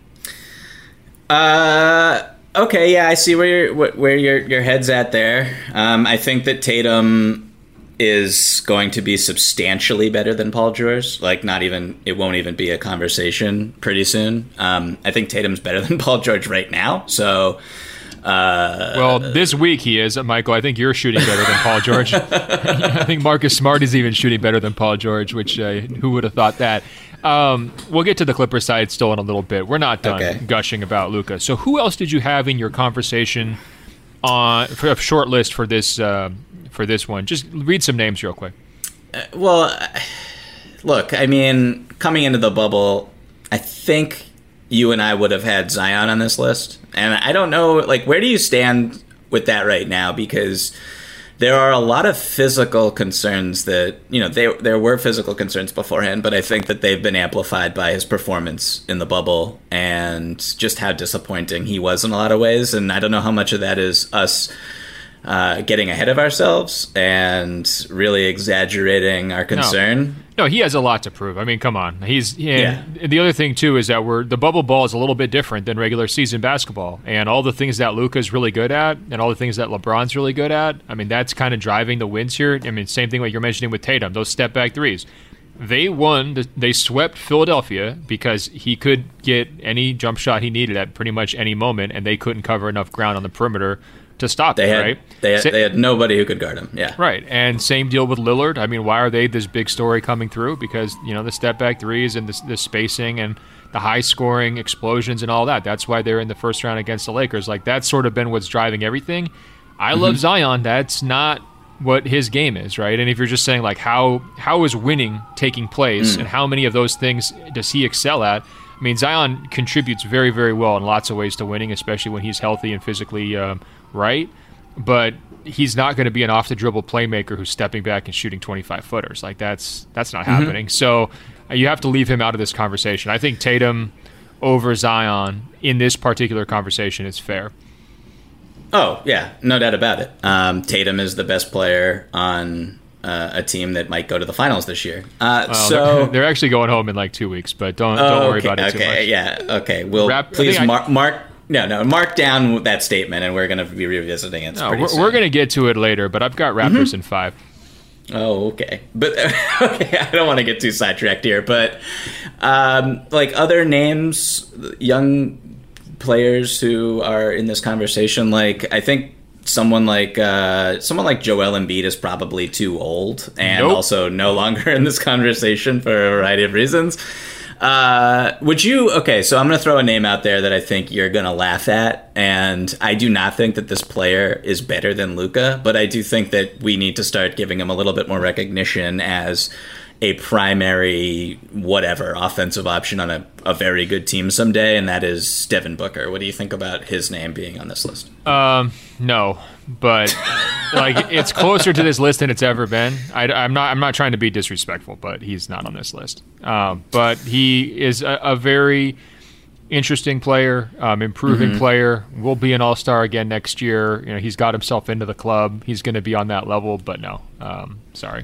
Uh. Okay, yeah, I see where your where your your head's at there. Um, I think that Tatum is going to be substantially better than Paul George. Like, not even it won't even be a conversation pretty soon. Um, I think Tatum's better than Paul George right now. So, uh, well, this week he is, Michael. I think you're shooting better than Paul George. I think Marcus Smart is even shooting better than Paul George. Which uh, who would have thought that? Um, we'll get to the Clippers side still in a little bit. We're not done okay. gushing about Luka. So who else did you have in your conversation on for a short list for this uh, for this one? Just read some names real quick. Uh, well, look, I mean, coming into the bubble, I think you and I would have had Zion on this list. And I don't know, like, where do you stand with that right now? Because there are a lot of physical concerns that, you know, they, there were physical concerns beforehand, but I think that they've been amplified by his performance in the bubble and just how disappointing he was in a lot of ways. And I don't know how much of that is us uh, getting ahead of ourselves and really exaggerating our concern. No. No, he has a lot to prove. I mean, come on. He's and Yeah. the other thing too is that we're the bubble ball is a little bit different than regular season basketball, and all the things that Luka's really good at, and all the things that LeBron's really good at. I mean, that's kind of driving the wins here. I mean, same thing like you're mentioning with Tatum, those step back threes. They won. They swept Philadelphia because he could get any jump shot he needed at pretty much any moment, and they couldn't cover enough ground on the perimeter to stop They it, had right? they had, Sa- they had nobody who could guard him. Yeah. Right, and same deal with Lillard. I mean, why are they this big story coming through? Because, you know, the step-back threes and the, the spacing and the high-scoring explosions and all that. That's why they're in the first round against the Lakers. Like, that's sort of been what's driving everything. I Mm-hmm. love Zion. That's not what his game is, right? And if you're just saying, like, how how is winning taking place Mm. and how many of those things does he excel at? I mean, Zion contributes very, very well in lots of ways to winning, especially when he's healthy and physically um, right. But he's not going to be an off-the-dribble playmaker who's stepping back and shooting twenty-five footers. Like, that's that's not Mm-hmm. happening. So uh, you have to leave him out of this conversation. I think Tatum over Zion in this particular conversation is fair. Oh, yeah, no doubt about it. Um, Tatum is the best player on uh, a team that might go to the finals this year. Uh, Well, so they're, they're actually going home in like two weeks, but don't Oh, don't worry okay, about it too okay, much. yeah, okay. We'll Wrap- I please think I- mark, mark. No, no, mark down that statement, and we're going to be revisiting it. No, pretty we're, soon. we're going to get to it later, but I've got Raptors in five. Oh, okay. But okay, I don't want to get too sidetracked here, but um, like other names, young players who are in this conversation, like I think someone like uh, someone like Joel Embiid is probably too old and Nope. also no longer in this conversation for a variety of reasons. Uh, would you? Okay, so I'm going to throw a name out there that I think you're going to laugh at, and I do not think that this player is better than Luka, but I do think that we need to start giving him a little bit more recognition as a primary whatever offensive option on a, a very good team someday, and that is Devin Booker. What do you think about his name being on this list? Um, no, but like it's closer to this list than it's ever been. I, am not. I'm not trying to be disrespectful, but he's not on this list. Um, but he is a, a very interesting player, um, improving Mm-hmm. player. Will be an all-star again next year. You know, he's got himself into the club. He's going to be on that level. But no, um, sorry.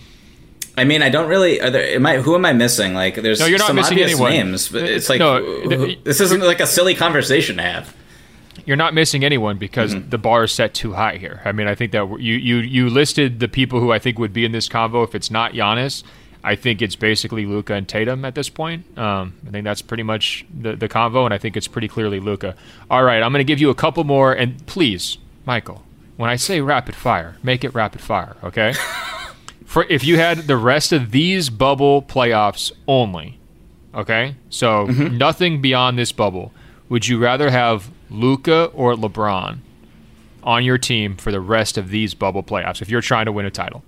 I mean, I don't really. Are there? Am I? Who am I missing? Like, there's No, you're not some missing obvious anyone. names, but it's like No, who- the- who- this isn't like a silly conversation to have. You're not missing anyone because Mm-hmm. the bar is set too high here. I mean, I think that you you you listed the people who I think would be in this combo. If it's not Giannis, I think it's basically Luka and Tatum at this point. Um, I think that's pretty much the the convo, and I think it's pretty clearly Luka. All right, I'm going to give you a couple more, and please, Michael, when I say rapid fire, make it rapid fire, okay? For if you had the rest of these bubble playoffs only, okay? So nothing beyond this bubble. Would you rather have Luka or LeBron on your team for the rest of these bubble playoffs if you're trying to win a title?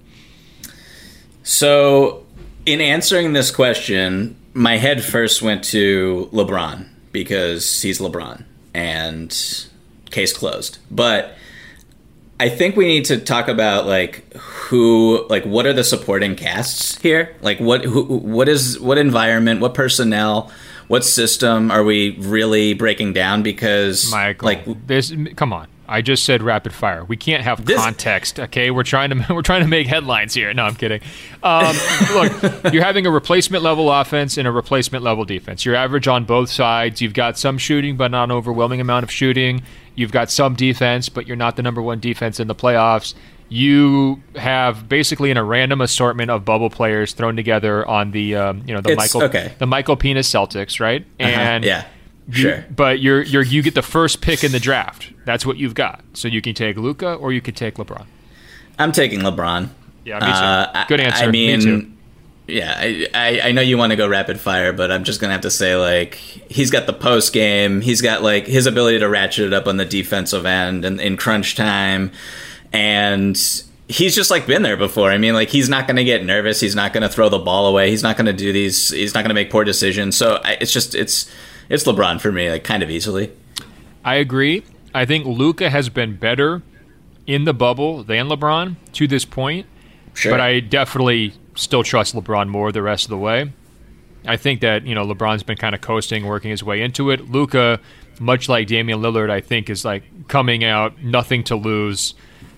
So, in answering this question, my head first went to LeBron because he's LeBron and case closed. But I think we need to talk about like who, like what are the supporting casts here? Like what, who, what is, what environment, what personnel, what system are we really breaking down? Because Michael, like this, come on. I just said rapid fire. We can't have This- context, okay? We're trying to we're trying to make headlines here. No, I'm kidding. Um, look, you're having a replacement level offense and a replacement level defense. You're average on both sides. You've got some shooting, but not an overwhelming amount of shooting. You've got some defense, but you're not the number one defense in the playoffs. You have basically in a random assortment of bubble players thrown together on the um, you know the It's- Michael okay. the Michael Penis Celtics, right? And yeah, you- sure. but you're you're you get the first pick in the draft. That's what you've got. So you can take Luka or you could take LeBron. I'm taking LeBron. Yeah, me too. Uh, Good I- answer. I mean, me too. yeah, I, I I know you want to go rapid fire, but I'm just gonna have to say like he's got the post game. He's got like his ability to ratchet it up on the defensive end and in crunch time, and he's just like been there before. I mean, like he's not gonna get nervous. He's not gonna throw the ball away. He's not gonna do these. He's not gonna make poor decisions. So I, it's just it's it's LeBron for me, like kind of easily. I agree. I think Luka has been better in the bubble than LeBron to this point. Sure. But I definitely still trust LeBron more the rest of the way. I think that, you know, LeBron's been kind of coasting, working his way into it. Luka, much like Damian Lillard, I think is like coming out, nothing to lose,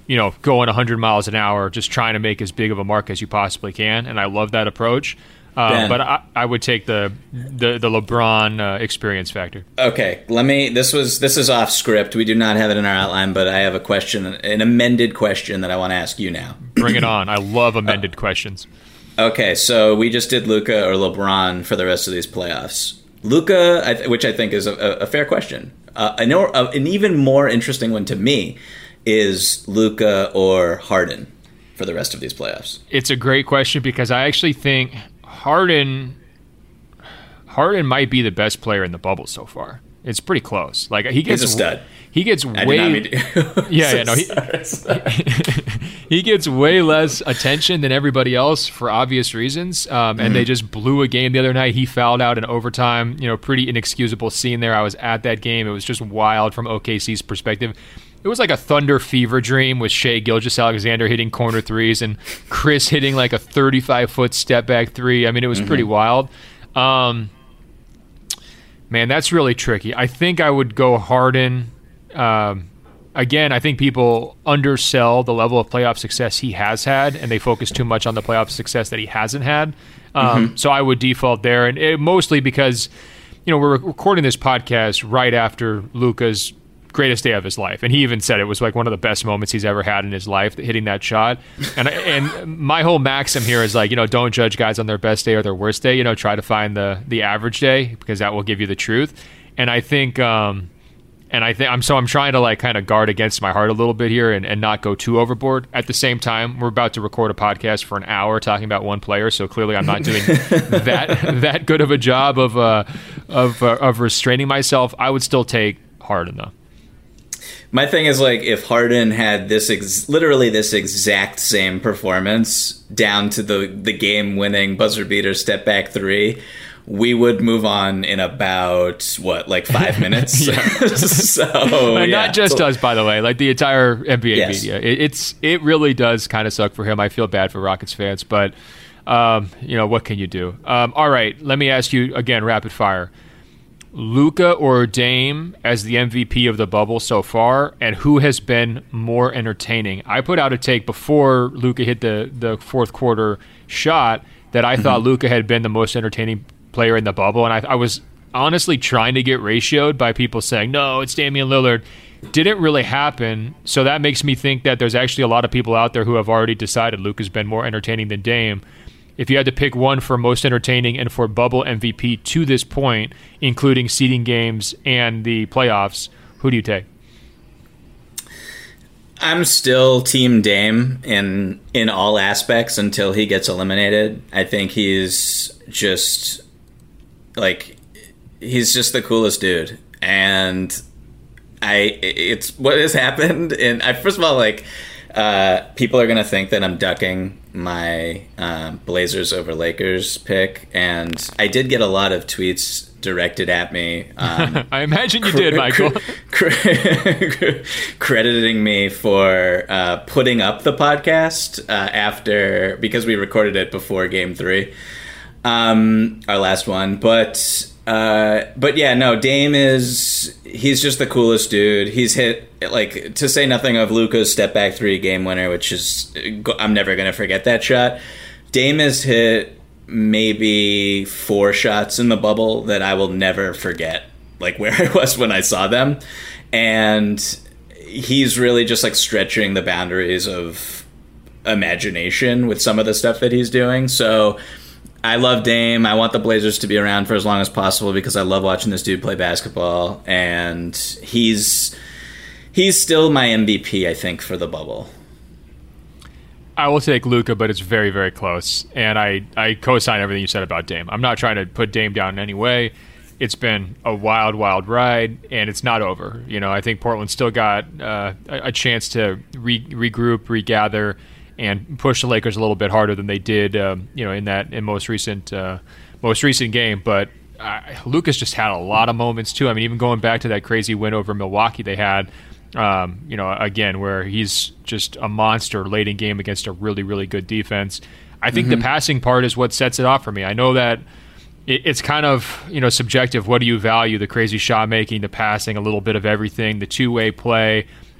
you know, going one hundred miles an hour, just trying to make as big of a mark as you possibly can. And I love that approach. Um, but I, I would take the the, the LeBron uh, experience factor. Okay, let me. This was this is off script. We do not have it in our outline, but I have a question, an amended question that I want to ask you now. Bring it on. I love amended uh, questions. Okay, so we just did Luka or LeBron for the rest of these playoffs. Luka, which I think is a, a fair question. Uh, I know uh, an even more interesting one to me is Luka or Harden for the rest of these playoffs. It's a great question because I actually think Harden Harden might be the best player in the bubble so far. It's pretty close. Like he gets He's a stud. He gets I way did not mean yeah, yeah, no, he, he gets way less attention than everybody else for obvious reasons. Um, and mm-hmm. they just blew a game the other night. He fouled out in overtime. You know, pretty inexcusable scene there. I was at that game. It was just wild from O K C's perspective. It was like a Thunder fever dream with Shai Gilgeous-Alexander hitting corner threes and Chris hitting like a thirty-five foot step back three. I mean, it was mm-hmm. pretty wild. Um, man, that's really tricky. I think I would go Harden. Um, again, I think people undersell the level of playoff success he has had, and they focus too much on the playoff success that he hasn't had. Um, mm-hmm. So I would default there, and it, mostly because, you know, we're recording this podcast right after Luka's greatest day of his life, and he even said it was like one of the best moments he's ever had in his life, hitting that shot. And and my whole maxim here is like, you know, don't judge guys on their best day or their worst day. You know, try to find the the average day because that will give you the truth. And I think. Um, And I think I'm so I'm trying to like kind of guard against my heart a little bit here and, and not go too overboard. At the same time, we're about to record a podcast for an hour talking about one player, so clearly I'm not doing that that good of a job of uh, of uh, of restraining myself. I would still take Harden though. My thing is like if Harden had this ex- literally this exact same performance down to the the game winning buzzer beater step back three, we would move on in about, what, like five minutes? so, and yeah. Not just so, us, by the way, like the entire N B A yes. media. It, it's It really does kind of suck for him. I feel bad for Rockets fans, but, um, you know, what can you do? Um, all right, let me ask you, again, rapid fire. Luka or Dame as the M V P of the bubble so far, and who has been more entertaining? I put out a take before Luka hit the, the fourth quarter shot that I mm-hmm. thought Luka had been the most entertaining player in the bubble, and I, I was honestly trying to get ratioed by people saying, no, it's Damian Lillard. Didn't really happen, so that makes me think that there's actually a lot of people out there who have already decided Luka's been more entertaining than Dame. If you had to pick one for most entertaining and for bubble M V P to this point, including seeding games and the playoffs, who do you take? I'm still Team Dame in in all aspects until he gets eliminated. I think he's just like he's just the coolest dude, and I it's what has happened. And I first of all like uh, people are gonna think that I'm ducking my uh, Blazers over Lakers pick, and I did get a lot of tweets directed at me. Um, I imagine you did, Michael. Crediting me for uh, putting up the podcast uh, after, because we recorded it before game three, um, our last one. But uh, but yeah, no, Dame is, he's just the coolest dude. He's hit, like, to say nothing of Luka's step back three game winner, which is, I'm never going to forget that shot. Dame has hit maybe four shots in the bubble that I will never forget, like where I was when I saw them. And he's really just like stretching the boundaries of imagination with some of the stuff that he's doing. So I love Dame. I want the Blazers to be around for as long as possible because I love watching this dude play basketball. And he's he's still my M V P, I think, for the bubble. I will take Luka, but it's very, very close. And I, I co-sign everything you said about Dame. I'm not trying to put Dame down in any way. It's been a wild, wild ride, and it's not over. You know, I think Portland's still got uh, a, a chance to re- regroup, regather, and push the Lakers a little bit harder than they did, um, you know, in that in most recent uh, most recent game. But uh, Luka's just had a lot of moments too. I mean, even going back to that crazy win over Milwaukee, they had. Um, you know, again, where he's just a monster late in game against a really, really good defense. I think mm-hmm. the passing part is what sets it off for me. I know that it, it's kind of, you know, subjective. What do you value? The crazy shot making, the passing, a little bit of everything, the two-way play.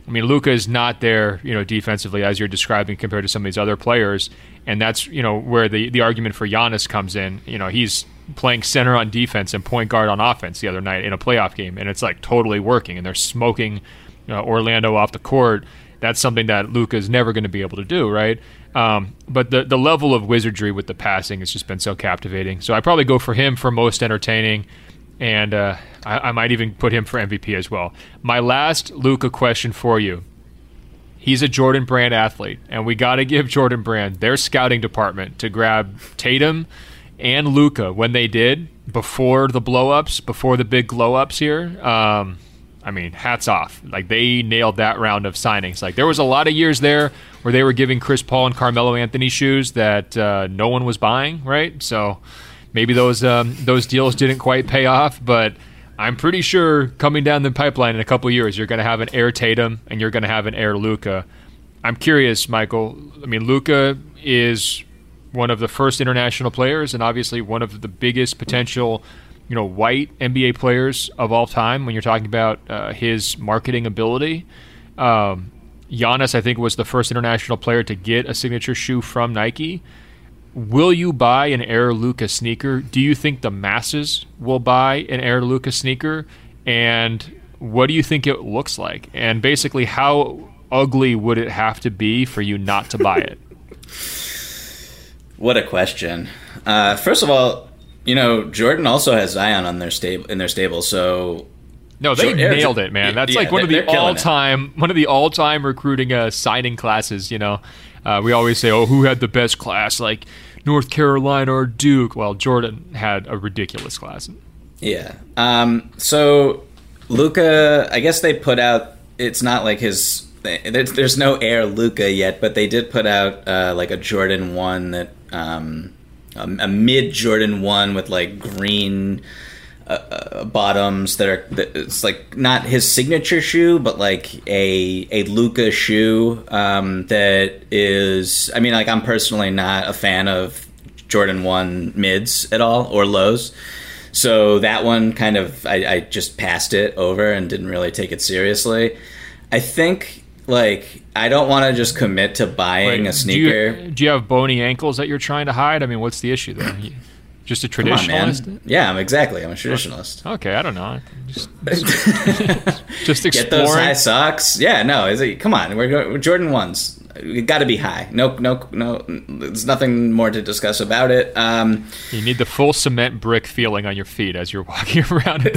I mean, Luka is not there, you know, defensively as you're describing compared to some of these other players, and that's, you know, where the the argument for Giannis comes in. You know, he's playing center on defense and point guard on offense the other night in a playoff game, and it's like totally working, and they're smoking uh, Orlando off the court. That's something that Luka is never going to be able to do, right? Um, but the the level of wizardry with the passing has just been so captivating. So I probably go for him for most entertaining, and uh, I, I might even put him for M V P as well. My last Luka question for you. He's a Jordan Brand athlete, and we got to give Jordan Brand their scouting department to grab Tatum and Luka when they did before the blow-ups, before the big glow-ups here. Um, I mean, hats off. Like, they nailed that round of signings. Like, there was a lot of years there where they were giving Chris Paul and Carmelo Anthony shoes that uh, no one was buying, right? So maybe those um, those deals didn't quite pay off, but I'm pretty sure coming down the pipeline in a couple of years, you're going to have an Air Tatum and you're going to have an Air Luka. I'm curious, Michael. I mean, Luka is one of the first international players and obviously one of the biggest potential, you know, white N B A players of all time when you're talking about uh, his marketing ability. Um, Giannis, I think, was the first international player to get a signature shoe from Nike. Will you buy an Air Luka sneaker? Do you think the masses will buy an Air Luka sneaker? And what do you think it looks like? And basically, how ugly would it have to be for you not to buy it? What a question. Uh, first of all, you know, Jordan also has Zion on their stable in their stable, so no, they Jordan, nailed it, man. That's yeah, like one of the all-time one of the all-time recruiting uh, signing classes. You know, uh, we always say, "Oh, who had the best class?" Like North Carolina or Duke. Well, Jordan had a ridiculous class. Yeah. Um, so Luka, I guess they put out. It's not like his. There's, there's no Air Luka yet, but they did put out uh, like a Jordan one that. Um, a, a mid Jordan one with like green uh, uh, bottoms that are that it's like not his signature shoe, but like a a Luka shoe um, that is. I mean, like I'm personally not a fan of Jordan one mids at all or lows, so that one kind of I, I just passed it over and didn't really take it seriously. I think. Like, I don't want to just commit to buying Wait, a sneaker. Do you, do you have bony ankles that you're trying to hide? I mean, what's the issue there? Just a traditionalist? On, yeah, I'm exactly. I'm a traditionalist. Okay, I don't know. Just, just, just exploring. Get those high socks. Yeah, no. Is it, come on, we're, we're Jordan ones. You got to be high. No, no, no. There's nothing more to discuss about it. Um, you need the full cement brick feeling on your feet as you're walking around.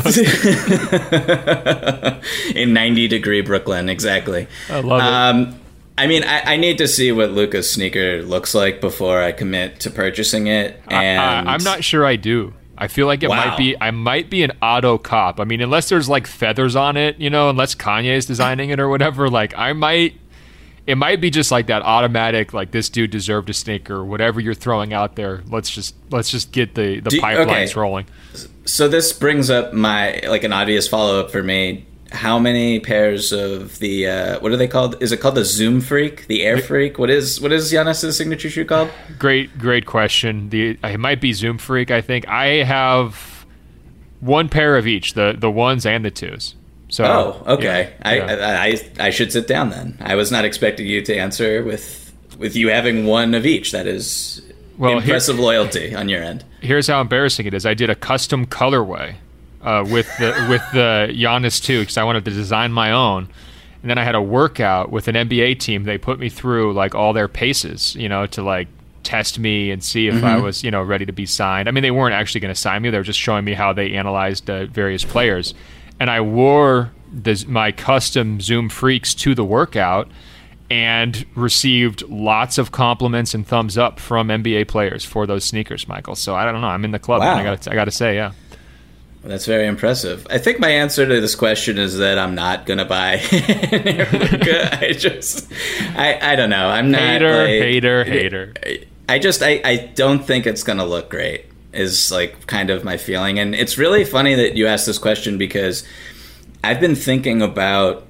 In ninety degree Brooklyn, exactly. I love um, it. I mean, I, I need to see what Luka's sneaker looks like before I commit to purchasing it. And I, I, I'm not sure I do. I feel like it wow. might be. I might be an auto cop. I mean, unless there's like feathers on it, you know, unless Kanye is designing it or whatever. Like, I might. It might be just like that automatic, like this dude deserved a sneaker, or whatever you're throwing out there. Let's just let's just get the the Do, pipelines okay. rolling. So this brings up my like an obvious follow up for me. How many pairs of the uh, what are they called? Is it called the Zoom Freak, the Air Freak? What is what is Giannis' signature shoe called? Great, great question. The it might be Zoom Freak. I think I have one pair of each, the the ones and the twos. So, oh, okay. Yeah, I, yeah. I, I I should sit down then. I was not expecting you to answer with with you having one of each. That is well, impressive here, loyalty on your end. Here's how embarrassing it is. I did a custom colorway uh, with the with the Giannis two because I wanted to design my own, and then I had a workout with an N B A team. They put me through like all their paces, you know, to like test me and see if mm-hmm. I was, you know, ready to be signed. I mean, they weren't actually going to sign me. They were just showing me how they analyzed uh, various players. And I wore this, my custom Zoom Freaks to the workout and received lots of compliments and thumbs up from N B A players for those sneakers, Michael. So I don't know. I'm in the club. Wow. I got I got to say, yeah. Well, that's very impressive. I think my answer to this question is that I'm not going to buy an Air Luka. I just, I, I don't know. I'm not. Hater, like, hater, hater. I just, I, I don't think it's going to look great. Is like kind of my feeling. And it's really funny that you asked this question because I've been thinking about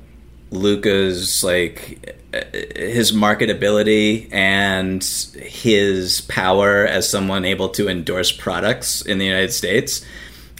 Luka's like his marketability and his power as someone able to endorse products in the United States.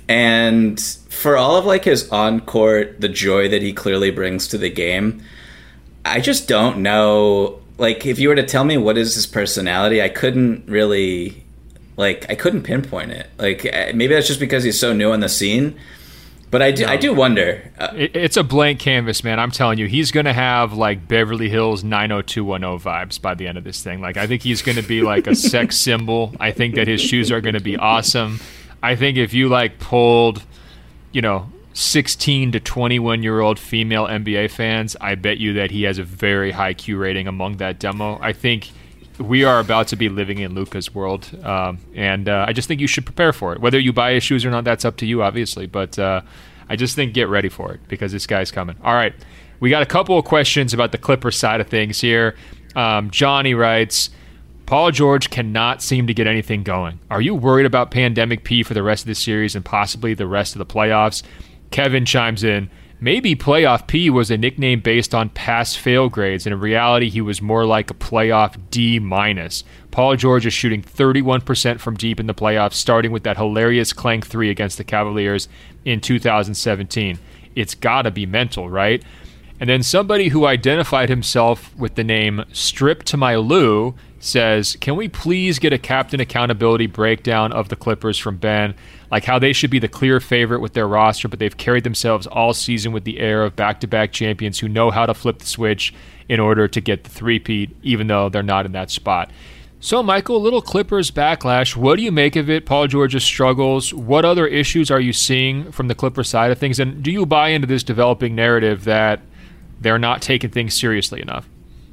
And for all of like his on court, the joy that he clearly brings to the game, I just don't know. Like, if you were to tell me what is his personality, I couldn't really, like, I couldn't pinpoint it. Like, maybe that's just because he's so new on the scene. But I do, no. I do wonder. Uh, it, it's a blank canvas, man. I'm telling you, he's going to have like Beverly Hills nine oh two one oh vibes by the end of this thing. Like, I think he's going to be like a sex symbol. I think that his shoes are going to be awesome. I think if you like pulled, you know, sixteen to twenty-one year old female N B A fans, I bet you that he has a very high Q rating among that demo. I think we are about to be living in Luka's world, um, and uh, I just think you should prepare for it. Whether you buy his shoes or not, that's up to you, obviously, but uh, I just think get ready for it because this guy's coming. All right, we got a couple of questions about the Clippers side of things here. Um, Johnny writes, Paul George cannot seem to get anything going. Are you worried about Pandemic P for the rest of the series and possibly the rest of the playoffs? Kevin chimes in, maybe Playoff P was a nickname based on past fail grades, and in reality he was more like a Playoff D minus. Paul George is shooting thirty-one percent from deep in the playoffs, starting with that hilarious clank three against the Cavaliers in two thousand seventeen. It's gotta be mental, right? And then somebody who identified himself with the name Strip to My Lou says, can we please get a captain accountability breakdown of the Clippers from Ben? Like how they should be the clear favorite with their roster, but they've carried themselves all season with the air of back-to-back champions who know how to flip the switch in order to get the three-peat, even though they're not in that spot. So, Michael, a little Clippers backlash. What do you make of it? Paul George's struggles. What other issues are you seeing from the Clippers side of things? And do you buy into this developing narrative that they're not taking things seriously enough?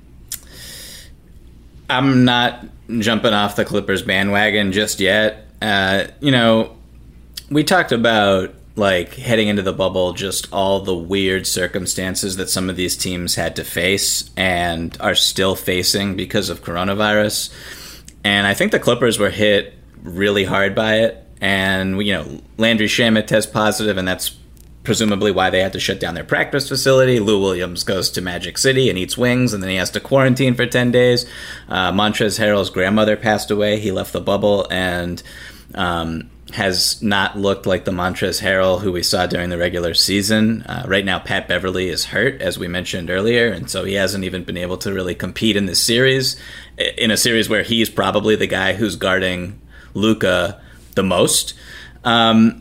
I'm not jumping off the Clippers bandwagon just yet. Uh, you know, we talked about, like, heading into the bubble, just all the weird circumstances that some of these teams had to face and are still facing because of coronavirus. And I think the Clippers were hit really hard by it. And, you know, Landry Shamet tests positive, and that's presumably why they had to shut down their practice facility. Lou Williams goes to Magic City and eats wings, and then he has to quarantine for ten days. Uh, Montrezl Harrell's grandmother passed away. He left the bubble and um, has not looked like the Montrezl Harrell who we saw during the regular season. Uh, right now, Pat Beverly is hurt, as we mentioned earlier, and so he hasn't even been able to really compete in this series, in a series where he's probably the guy who's guarding Luka the most. Um,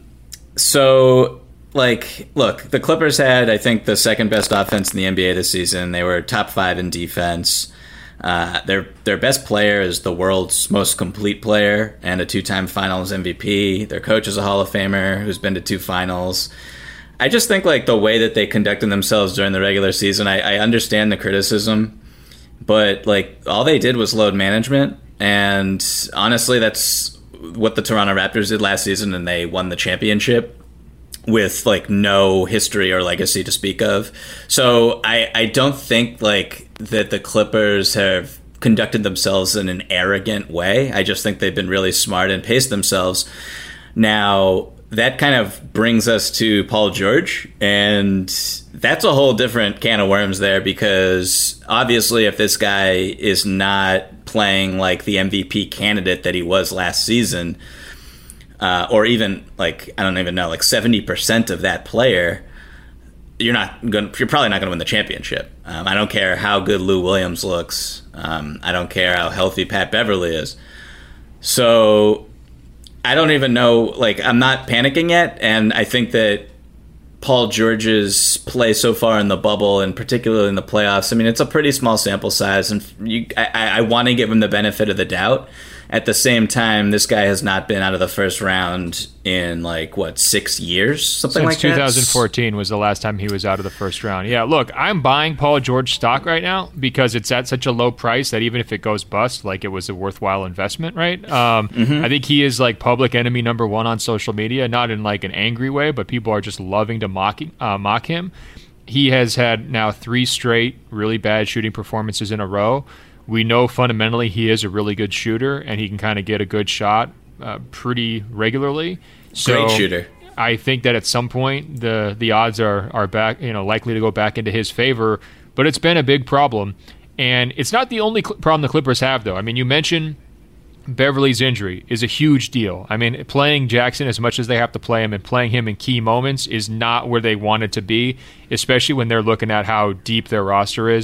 so... Like, look, the Clippers had, I think, the second best offense in the N B A this season. They were top five in defense. Uh, their their best player is the world's most complete player and a two-time Finals M V P. Their coach is a Hall of Famer who's been to two Finals. I just think, like, the way that they conducted themselves during the regular season, I, I understand the criticism, but, like, all they did was load management. And honestly, that's what the Toronto Raptors did last season, and they won the championship with, like, no history or legacy to speak of. So I, I don't think, like, that the Clippers have conducted themselves in an arrogant way. I just think they've been really smart and paced themselves. Now, that kind of brings us to Paul George, and that's a whole different can of worms there, because obviously if this guy is not playing like the M V P candidate that he was last season, Uh, or even, like, I don't even know, like seventy percent of that player, you're not going. You're probably not going to win the championship. Um, I don't care how good Lou Williams looks. Um, I don't care how healthy Pat Beverly is. So I don't even know. Like, I'm not panicking yet, and I think that Paul George's play so far in the bubble, and particularly in the playoffs, I mean, it's a pretty small sample size, and you, I, I want to give him the benefit of the doubt. At the same time, this guy has not been out of the first round in, like, what, six years? Something Since like that? twenty fourteen was the last time he was out of the first round. Yeah, look, I'm buying Paul George stock right now because it's at such a low price that even if it goes bust, like, it was a worthwhile investment, right? Um, mm-hmm. I think he is, like, public enemy number one on social media, not in, like, an angry way, but people are just loving to mock, uh, mock him. He has had now three straight really bad shooting performances in a row. We know fundamentally he is a really good shooter, and he can kind of get a good shot uh, pretty regularly. So Great shooter. I think that at some point the the odds are are back, you know, likely to go back into his favor. But it's been a big problem, and it's not the only cl- problem the Clippers have, though. I mean, you mentioned Beverly's injury is a huge deal. I mean, playing Jackson as much as they have to play him and playing him in key moments is not where they wanted to be, especially when they're looking at how deep their roster is.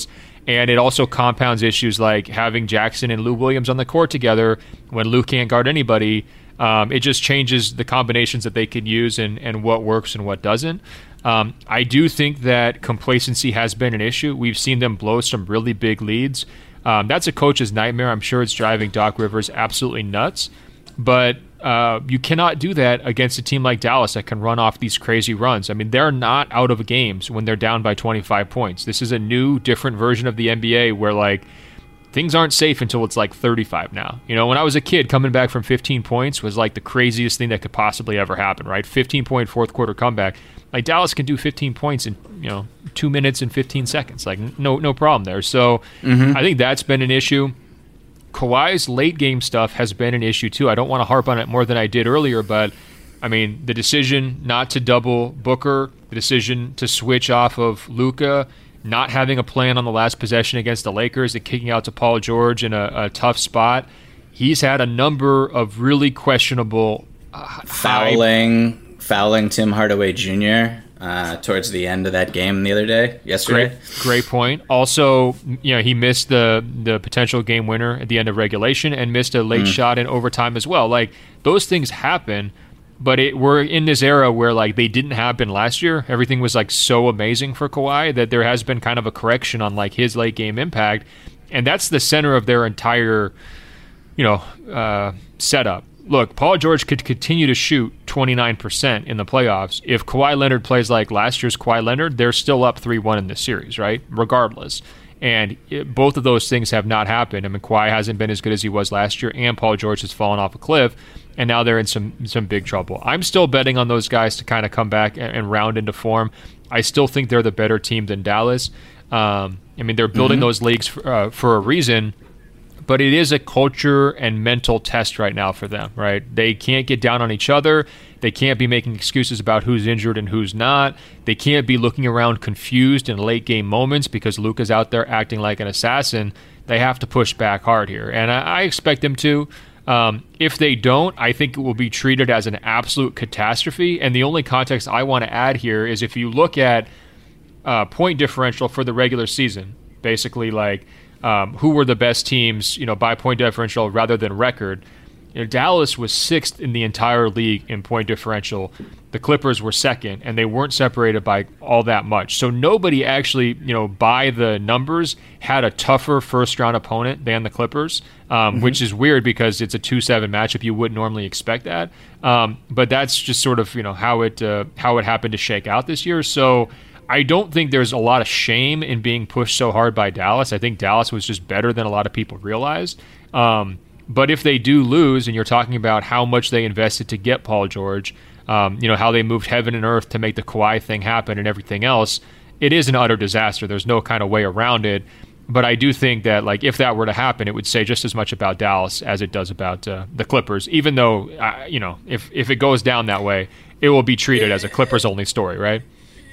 And it also compounds issues like having Jackson and Lou Williams on the court together when Lou can't guard anybody. Um, it just changes the combinations that they can use and, and what works and what doesn't. Um, I do think that complacency has been an issue. We've seen them blow some really big leads. Um, that's a coach's nightmare. I'm sure it's driving Doc Rivers absolutely nuts. But uh, you cannot do that against a team like Dallas that can run off these crazy runs. I mean, they're not out of games when they're down by twenty-five points. This is a new, different version of the N B A where, like, things aren't safe until it's like thirty-five now. You know, when I was a kid, coming back from fifteen points was like the craziest thing that could possibly ever happen, right? fifteen-point fourth quarter comeback. Like, Dallas can do fifteen points in, you know, two minutes and fifteen seconds. Like, no no problem there. So mm-hmm. I think that's been an issue. Kawhi's late game stuff has been an issue too. I don't want to harp on it more than I did earlier, but I mean, the decision not to double Booker, the decision to switch off of Luka, not having a plan on the last possession against the Lakers and kicking out to Paul George in a, a tough spot. He's had a number of really questionable uh, fouling, high... fouling Tim Hardaway Junior Uh, towards the end of that game the other day, yesterday. Great, great point. Also, you know, he missed the the potential game winner at the end of regulation and missed a late mm. shot in overtime as well. Like, those things happen, but it, we're in this era where, like, they didn't happen last year. Everything was, like, so amazing for Kawhi that there has been kind of a correction on, like, his late game impact, and that's the center of their entire, you know, uh, setup. Look, Paul George could continue to shoot twenty-nine percent in the playoffs. If Kawhi Leonard plays like last year's Kawhi Leonard, they're still up three one in this series, right? Regardless. And it, both of those things have not happened. I mean, Kawhi hasn't been as good as he was last year, and Paul George has fallen off a cliff, and now they're in some some big trouble. I'm still betting on those guys to kind of come back and, and round into form. I still think they're the better team than Dallas. Um, I mean, they're building mm-hmm. those leagues for, uh, for a reason. But it is a culture and mental test right now for them, right? They can't get down on each other. They can't be making excuses about who's injured and who's not. They can't be looking around confused in late game moments because Luka's out there acting like an assassin. They have to push back hard here, and I, I expect them to. Um, if they don't, I think it will be treated as an absolute catastrophe. And the only context I want to add here is if you look at uh, point differential for the regular season, basically like, Um, who were the best teams, you know, by point differential rather than record. You know, Dallas was sixth in the entire league in point differential. The Clippers were second, and they weren't separated by all that much. So nobody actually, you know, by the numbers, had a tougher first-round opponent than the Clippers, um, mm-hmm. which is weird because it's a two seven matchup. You wouldn't normally expect that. Um, but that's just sort of, you know, how it uh, how it happened to shake out this year. So I don't think there's a lot of shame in being pushed so hard by Dallas. I think Dallas was just better than a lot of people realized. Um, but if they do lose, and you're talking about how much they invested to get Paul George, um, you know, how they moved heaven and earth to make the Kawhi thing happen and everything else, it is an utter disaster. There's no kind of way around it. But I do think that, like, if that were to happen, it would say just as much about Dallas as it does about uh, the Clippers, even though, uh, you know, if, if it goes down that way, it will be treated as a Clippers-only story, right?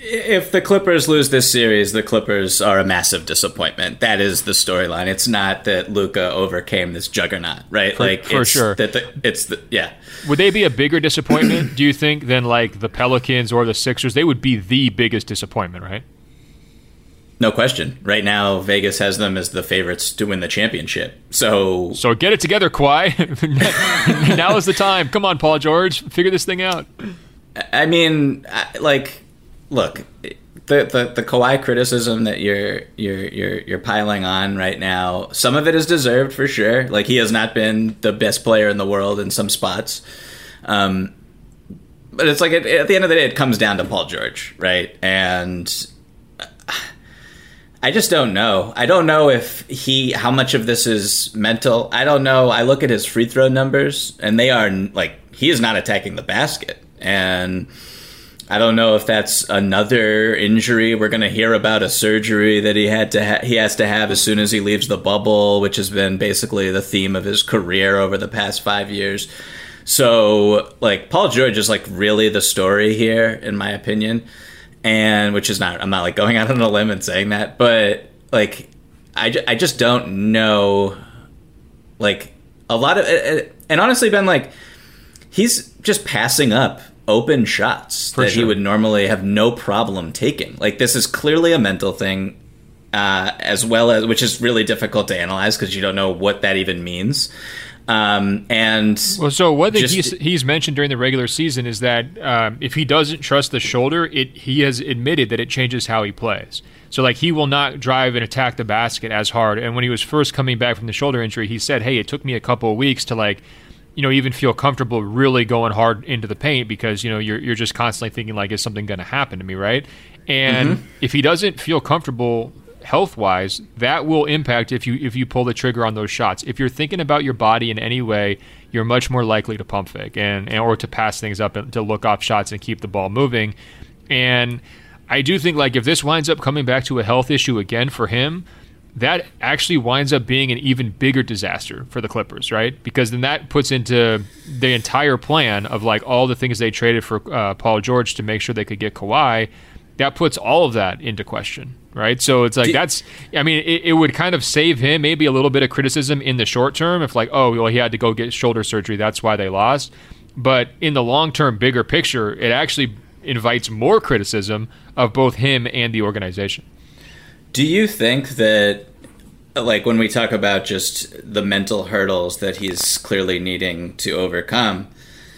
If the Clippers lose this series, the Clippers are a massive disappointment. That is the storyline. It's not that Luka overcame this juggernaut, right? For, like for it's sure. That the, it's the yeah. Would they be a bigger disappointment, do you think, than like the Pelicans or the Sixers? They would be the biggest disappointment, right? No question. Right now, Vegas has them as the favorites to win the championship. So, so get it together, Kawhi. Now is the time. Come on, Paul George, figure this thing out. I mean, like. Look, the, the the Kawhi criticism that you're you're you're you're piling on right now, some of it is deserved for sure. Like, he has not been the best player in the world in some spots, um, but it's like it, at the end of the day, it comes down to Paul George, right? And I just don't know. I don't know if he how much of this is mental. I don't know. I look at his free throw numbers, and they are like he is not attacking the basket, and I don't know if that's another injury. We're going to hear about a surgery that he had to ha- he has to have as soon as he leaves the bubble, which has been basically the theme of his career over the past five years. So, like, Paul George is like really the story here, in my opinion, and which is not. I'm not like going out on a limb and saying that, but like, I, ju- I just don't know. Like, a lot of and honestly, Ben, like, he's just passing up open shots For that sure. he would normally have no problem taking. Like, this is clearly a mental thing. uh, as well as, which is really difficult to analyze because you don't know what that even means. Um, and well, so one thing just, he's, he's mentioned during the regular season is that um, if he doesn't trust the shoulder, it he has admitted that it changes how he plays. So like he will not drive and attack the basket as hard. And when he was first coming back from the shoulder injury, he said, "Hey, it took me a couple of weeks to like, you know, even feel comfortable really going hard into the paint because you know you're you're just constantly thinking like, is something going to happen to me, right?" And mm-hmm. if he doesn't feel comfortable health-wise, that will impact if you if you pull the trigger on those shots. If you're thinking about your body in any way, you're much more likely to pump fake and, and or to pass things up and to look off shots and keep the ball moving. And I do think like if this winds up coming back to a health issue again for him, that actually winds up being an even bigger disaster for the Clippers, right? Because then that puts into the entire plan of like all the things they traded for uh, Paul George to make sure they could get Kawhi. That puts all of that into question, right? So it's like, that's, I mean, it, it would kind of save him maybe a little bit of criticism in the short term if like, oh, well, he had to go get shoulder surgery, that's why they lost. But in the long-term, bigger picture, it actually invites more criticism of both him and the organization. Do you think that, like, when we talk about just the mental hurdles that he's clearly needing to overcome,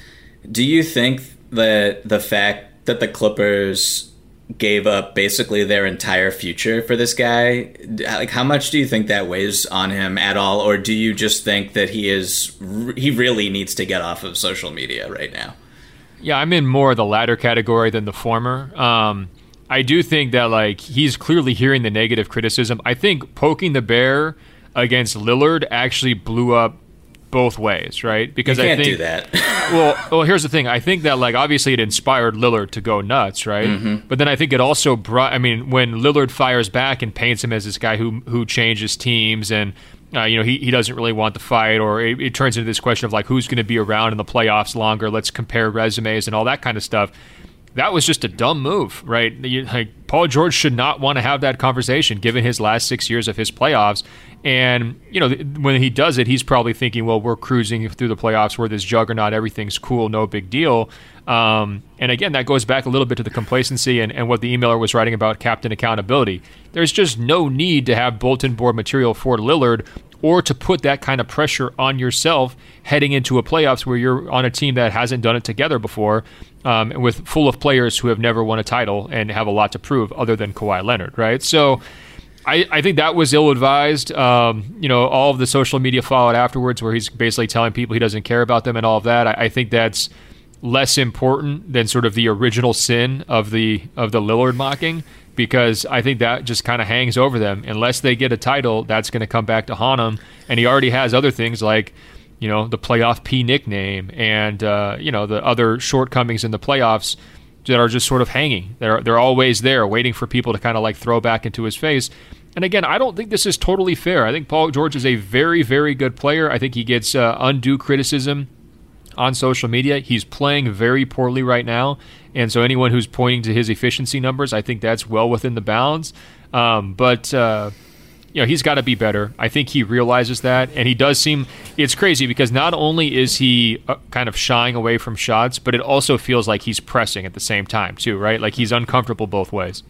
do you think that the fact that the Clippers gave up basically their entire future for this guy, like how much do you think that weighs on him at all, or do you just think that he is he really needs to get off of social media right now? Yeah, I'm in more of the latter category than the former. Um, I do think that like he's clearly hearing the negative criticism. I think poking the bear against Lillard actually blew up both ways, right? Because you can't I think, do that. well, well, here's the thing. I think that like obviously it inspired Lillard to go nuts, right? Mm-hmm. But then I think it also brought. I mean, when Lillard fires back and paints him as this guy who who changes teams and uh, you know he he doesn't really want the fight, or it, it turns into this question of like who's going to be around in the playoffs longer? Let's compare resumes and all that kind of stuff. That was just a dumb move, right? You, like, Paul George should not want to have that conversation given his last six years of his playoffs. And, you know, when he does it, he's probably thinking, well, we're cruising through the playoffs. We're this juggernaut. Everything's cool. No big deal. Um, and again, that goes back a little bit to the complacency and, and what the emailer was writing about captain accountability. There's just no need to have bulletin board material for Lillard or to put that kind of pressure on yourself heading into a playoffs where you're on a team that hasn't done it together before, um, with full of players who have never won a title and have a lot to prove other than Kawhi Leonard, right? So I, I think that was ill-advised. Um, you know, all of the social media followed afterwards where he's basically telling people he doesn't care about them and all of that. I, I think that's less important than sort of the original sin of the of the Lillard mocking, because I think that just kind of hangs over them. Unless they get a title, that's going to come back to haunt him. And he already has other things like, you know, the playoff P nickname and, uh, you know, the other shortcomings in the playoffs that are just sort of hanging. They're, they're always there waiting for people to kind of like throw back into his face. And again, I don't think this is totally fair. I think Paul George is a very, very good player. I think he gets uh, undue criticism on social media. He's playing very poorly right now. And so anyone who's pointing to his efficiency numbers, I think that's well within the bounds. Um, but, uh, you know, he's got to be better. I think he realizes that. And he does seem, it's crazy because not only is he uh, kind of shying away from shots, but it also feels like he's pressing at the same time too, right? Like he's uncomfortable both ways.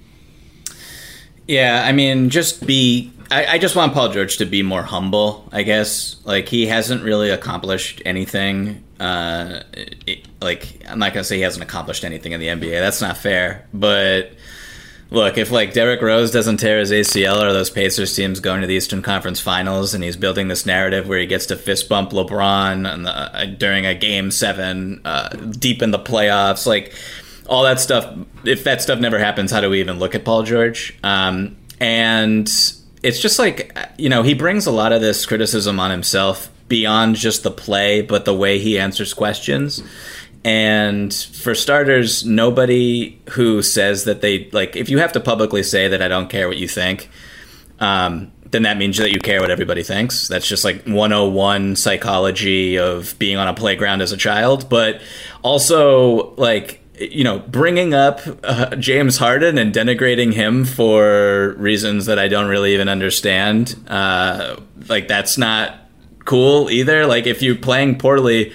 Yeah, I mean, just be... I, I just want Paul George to be more humble, I guess. Like, he hasn't really accomplished anything. Uh, it, like, I'm not going to say he hasn't accomplished anything in the N B A. That's not fair. But, look, if, like, Derrick Rose doesn't tear his A C L or those Pacers teams going to the Eastern Conference Finals and he's building this narrative where he gets to fist bump LeBron on the, uh, during a Game seven uh, deep in the playoffs, like... all that stuff, if that stuff never happens, how do we even look at Paul George? Um, and it's just like, you know, he brings a lot of this criticism on himself beyond just the play, but the way he answers questions. And for starters, nobody who says that they, like, if you have to publicly say that I don't care what you think, um, then that means that you care what everybody thinks. That's just like one oh one psychology of being on a playground as a child. But also, like, you know, bringing up uh, James Harden and denigrating him for reasons that I don't really even understand, uh, like, that's not cool either. Like, if you're playing poorly,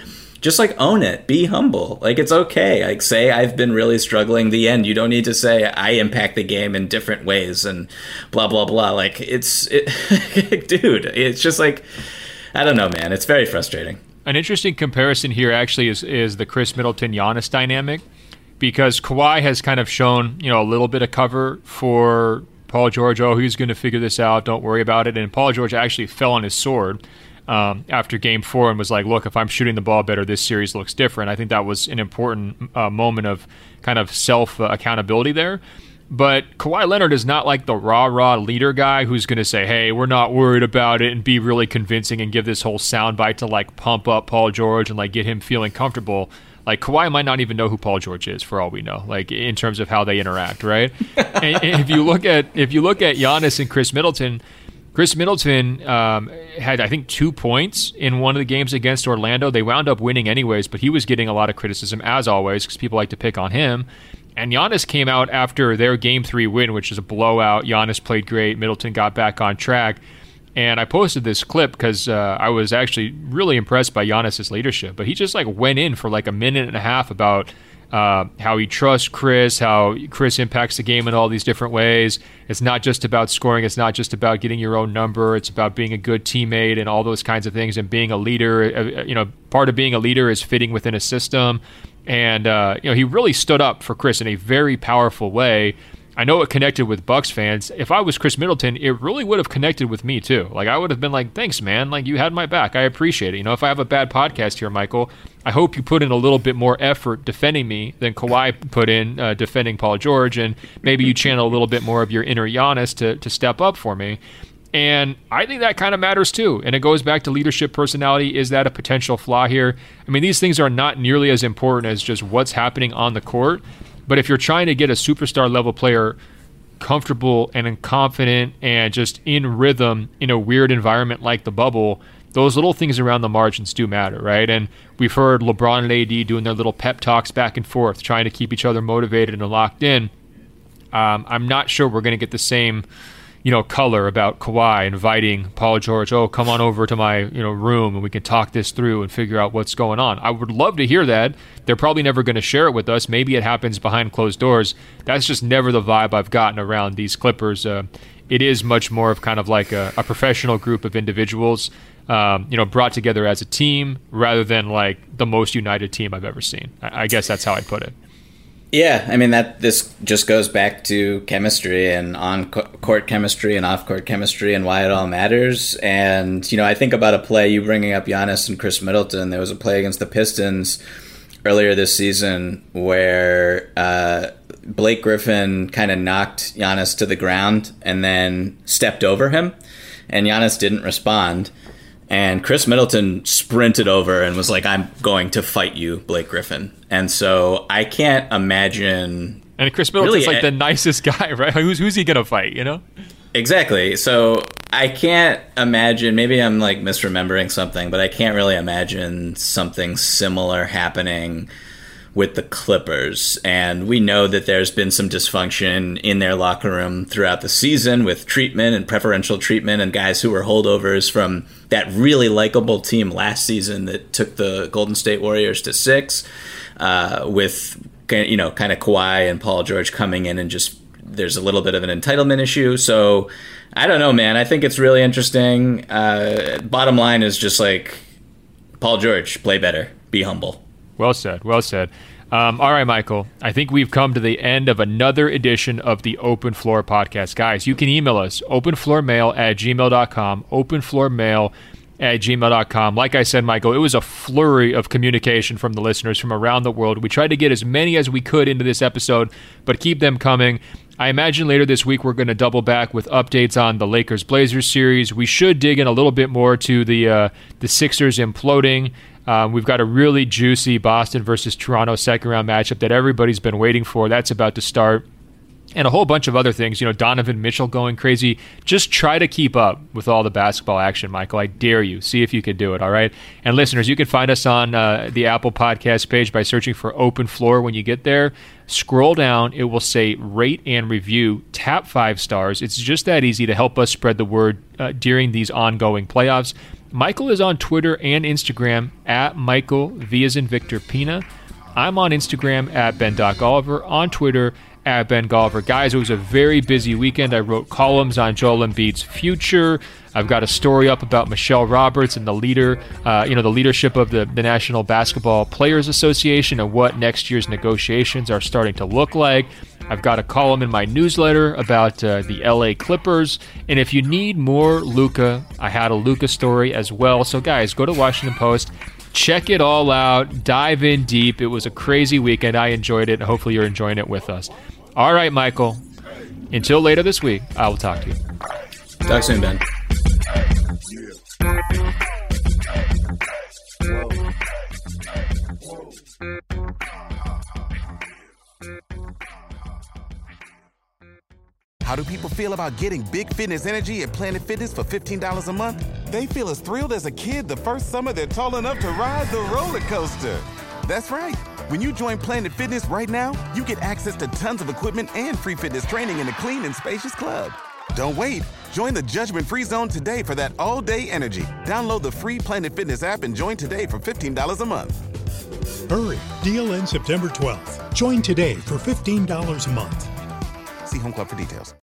just like own it. Be humble. Like, it's okay. Like, say I've been really struggling. The end. You don't need to say I impact the game in different ways and blah blah blah. Like, it's it, dude. It's just like, I don't know, man. It's very frustrating. An interesting comparison here actually is is the Chris Middleton Giannis dynamic, because Kawhi has kind of shown, you know, a little bit of cover for Paul George. Oh, he's going to figure this out. Don't worry about it. And Paul George actually fell on his sword um, after Game Four and was like, "Look, if I'm shooting the ball better, this series looks different." I think that was an important uh, moment of kind of self uh, accountability there. But Kawhi Leonard is not like the rah-rah leader guy who's going to say, hey, we're not worried about it, and be really convincing and give this whole soundbite to like pump up Paul George and like get him feeling comfortable. Like, Kawhi might not even know who Paul George is, for all we know, like in terms of how they interact, right? and, and if you look at if you look at Giannis and Chris Middleton, Chris Middleton um, had, I think, two points in one of the games against Orlando. They wound up winning anyways, but he was getting a lot of criticism, as always, because people like to pick on him. And Giannis came out after their Game three win, which is a blowout. Giannis played great. Middleton got back on track. And I posted this clip because uh, I was actually really impressed by Giannis's leadership. But he just like went in for like a minute and a half about uh, how he trusts Chris, how Chris impacts the game in all these different ways. It's not just about scoring. It's not just about getting your own number. It's about being a good teammate and all those kinds of things, and being a leader. Uh, you know, part of being a leader is fitting within a system. And, uh, you know, he really stood up for Chris in a very powerful way. I know it connected with Bucks fans. If I was Chris Middleton, it really would have connected with me too. Like, I would have been like, thanks, man. Like, you had my back. I appreciate it. You know, if I have a bad podcast here, Michael, I hope you put in a little bit more effort defending me than Kawhi put in uh, defending Paul George. And maybe you channel a little bit more of your inner Giannis to, to step up for me. And I think that kind of matters too. And it goes back to leadership personality. Is that a potential flaw here? I mean, these things are not nearly as important as just what's happening on the court. But if you're trying to get a superstar level player comfortable and confident and just in rhythm in a weird environment like the bubble, those little things around the margins do matter, right? And we've heard LeBron and A D doing their little pep talks back and forth, trying to keep each other motivated and locked in. Um, I'm not sure we're going to get the same, you know, color about Kawhi inviting Paul George, oh, come on over to my, you know, room and we can talk this through and figure out what's going on. I would love to hear that. They're probably never going to share it with us. Maybe it happens behind closed doors. That's just never the vibe I've gotten around these Clippers. Uh, it is much more of kind of like a, a professional group of individuals, um, you know, brought together as a team rather than like the most united team I've ever seen. I, I guess that's how I'd put it. Yeah, I mean, that this just goes back to chemistry and on-court chemistry and off-court chemistry and why it all matters. And, you know, I think about a play, you bringing up Giannis and Chris Middleton. There was a play against the Pistons earlier this season where uh, Blake Griffin kind of knocked Giannis to the ground and then stepped over him, and Giannis didn't respond. And Chris Middleton sprinted over and was like, I'm going to fight you, Blake Griffin. And so I can't imagine... And Chris Middleton's really, like the nicest guy, right? Who's who's he going to fight, you know? Exactly. So I can't imagine... Maybe I'm like misremembering something, but I can't really imagine something similar happening with the Clippers. And we know that there's been some dysfunction in their locker room throughout the season with treatment and preferential treatment and guys who were holdovers from that really likable team last season that took the Golden State Warriors to six, uh, with, you know, kind of Kawhi and Paul George coming in and just there's a little bit of an entitlement issue. So I don't know, man. I think it's really interesting. Uh, bottom line is just like, Paul George, play better, be humble. Well said. Well said. Um, all right, Michael. I think we've come to the end of another edition of the Open Floor Podcast. Guys, you can email us, openfloormail at gmail dot com, openfloormail at gmail dot com. Like I said, Michael, it was a flurry of communication from the listeners from around the world. We tried to get as many as we could into this episode, but keep them coming. I imagine later this week we're going to double back with updates on the Lakers-Blazers series. We should dig in a little bit more to the uh, the Sixers imploding. Um, we've got a really juicy Boston versus Toronto second-round matchup that everybody's been waiting for. That's about to start. And a whole bunch of other things. You know, Donovan Mitchell going crazy. Just try to keep up with all the basketball action, Michael. I dare you. See if you can do it, all right? And listeners, you can find us on uh, the Apple Podcast page by searching for Open Floor. When you get there, scroll down. It will say rate and review. Tap five stars. It's just that easy to help us spread the word uh, during these ongoing playoffs. Michael is on Twitter and Instagram at Michael V as in Victor Pina. I'm on Instagram at Ben Doc Oliver, on Twitter at Ben Golliver. Guys, it was a very busy weekend. I wrote columns on Joel Embiid's future. I've got a story up about Michelle Roberts and the leader, uh, you know, the leadership of the, the National Basketball Players Association and what next year's negotiations are starting to look like. I've got a column in my newsletter about uh, the L A Clippers. And if you need more Luka, I had a Luka story as well. So guys, go to Washington Post. Check it all out. Dive in deep. It was a crazy weekend. I enjoyed it. Hopefully you're enjoying it with us. All right, Michael. Until later this week, I will talk to you. Talk soon, Ben. How do people feel about getting big fitness energy at Planet Fitness for fifteen dollars a month? They feel as thrilled as a kid the first summer they're tall enough to ride the roller coaster. That's right. When you join Planet Fitness right now, you get access to tons of equipment and free fitness training in a clean and spacious club. Don't wait. Join the judgment-free zone today for that all-day energy. Download the free Planet Fitness app and join today for fifteen dollars a month. Hurry. Deal ends September twelfth. Join today for fifteen dollars a month. See Home Club for details.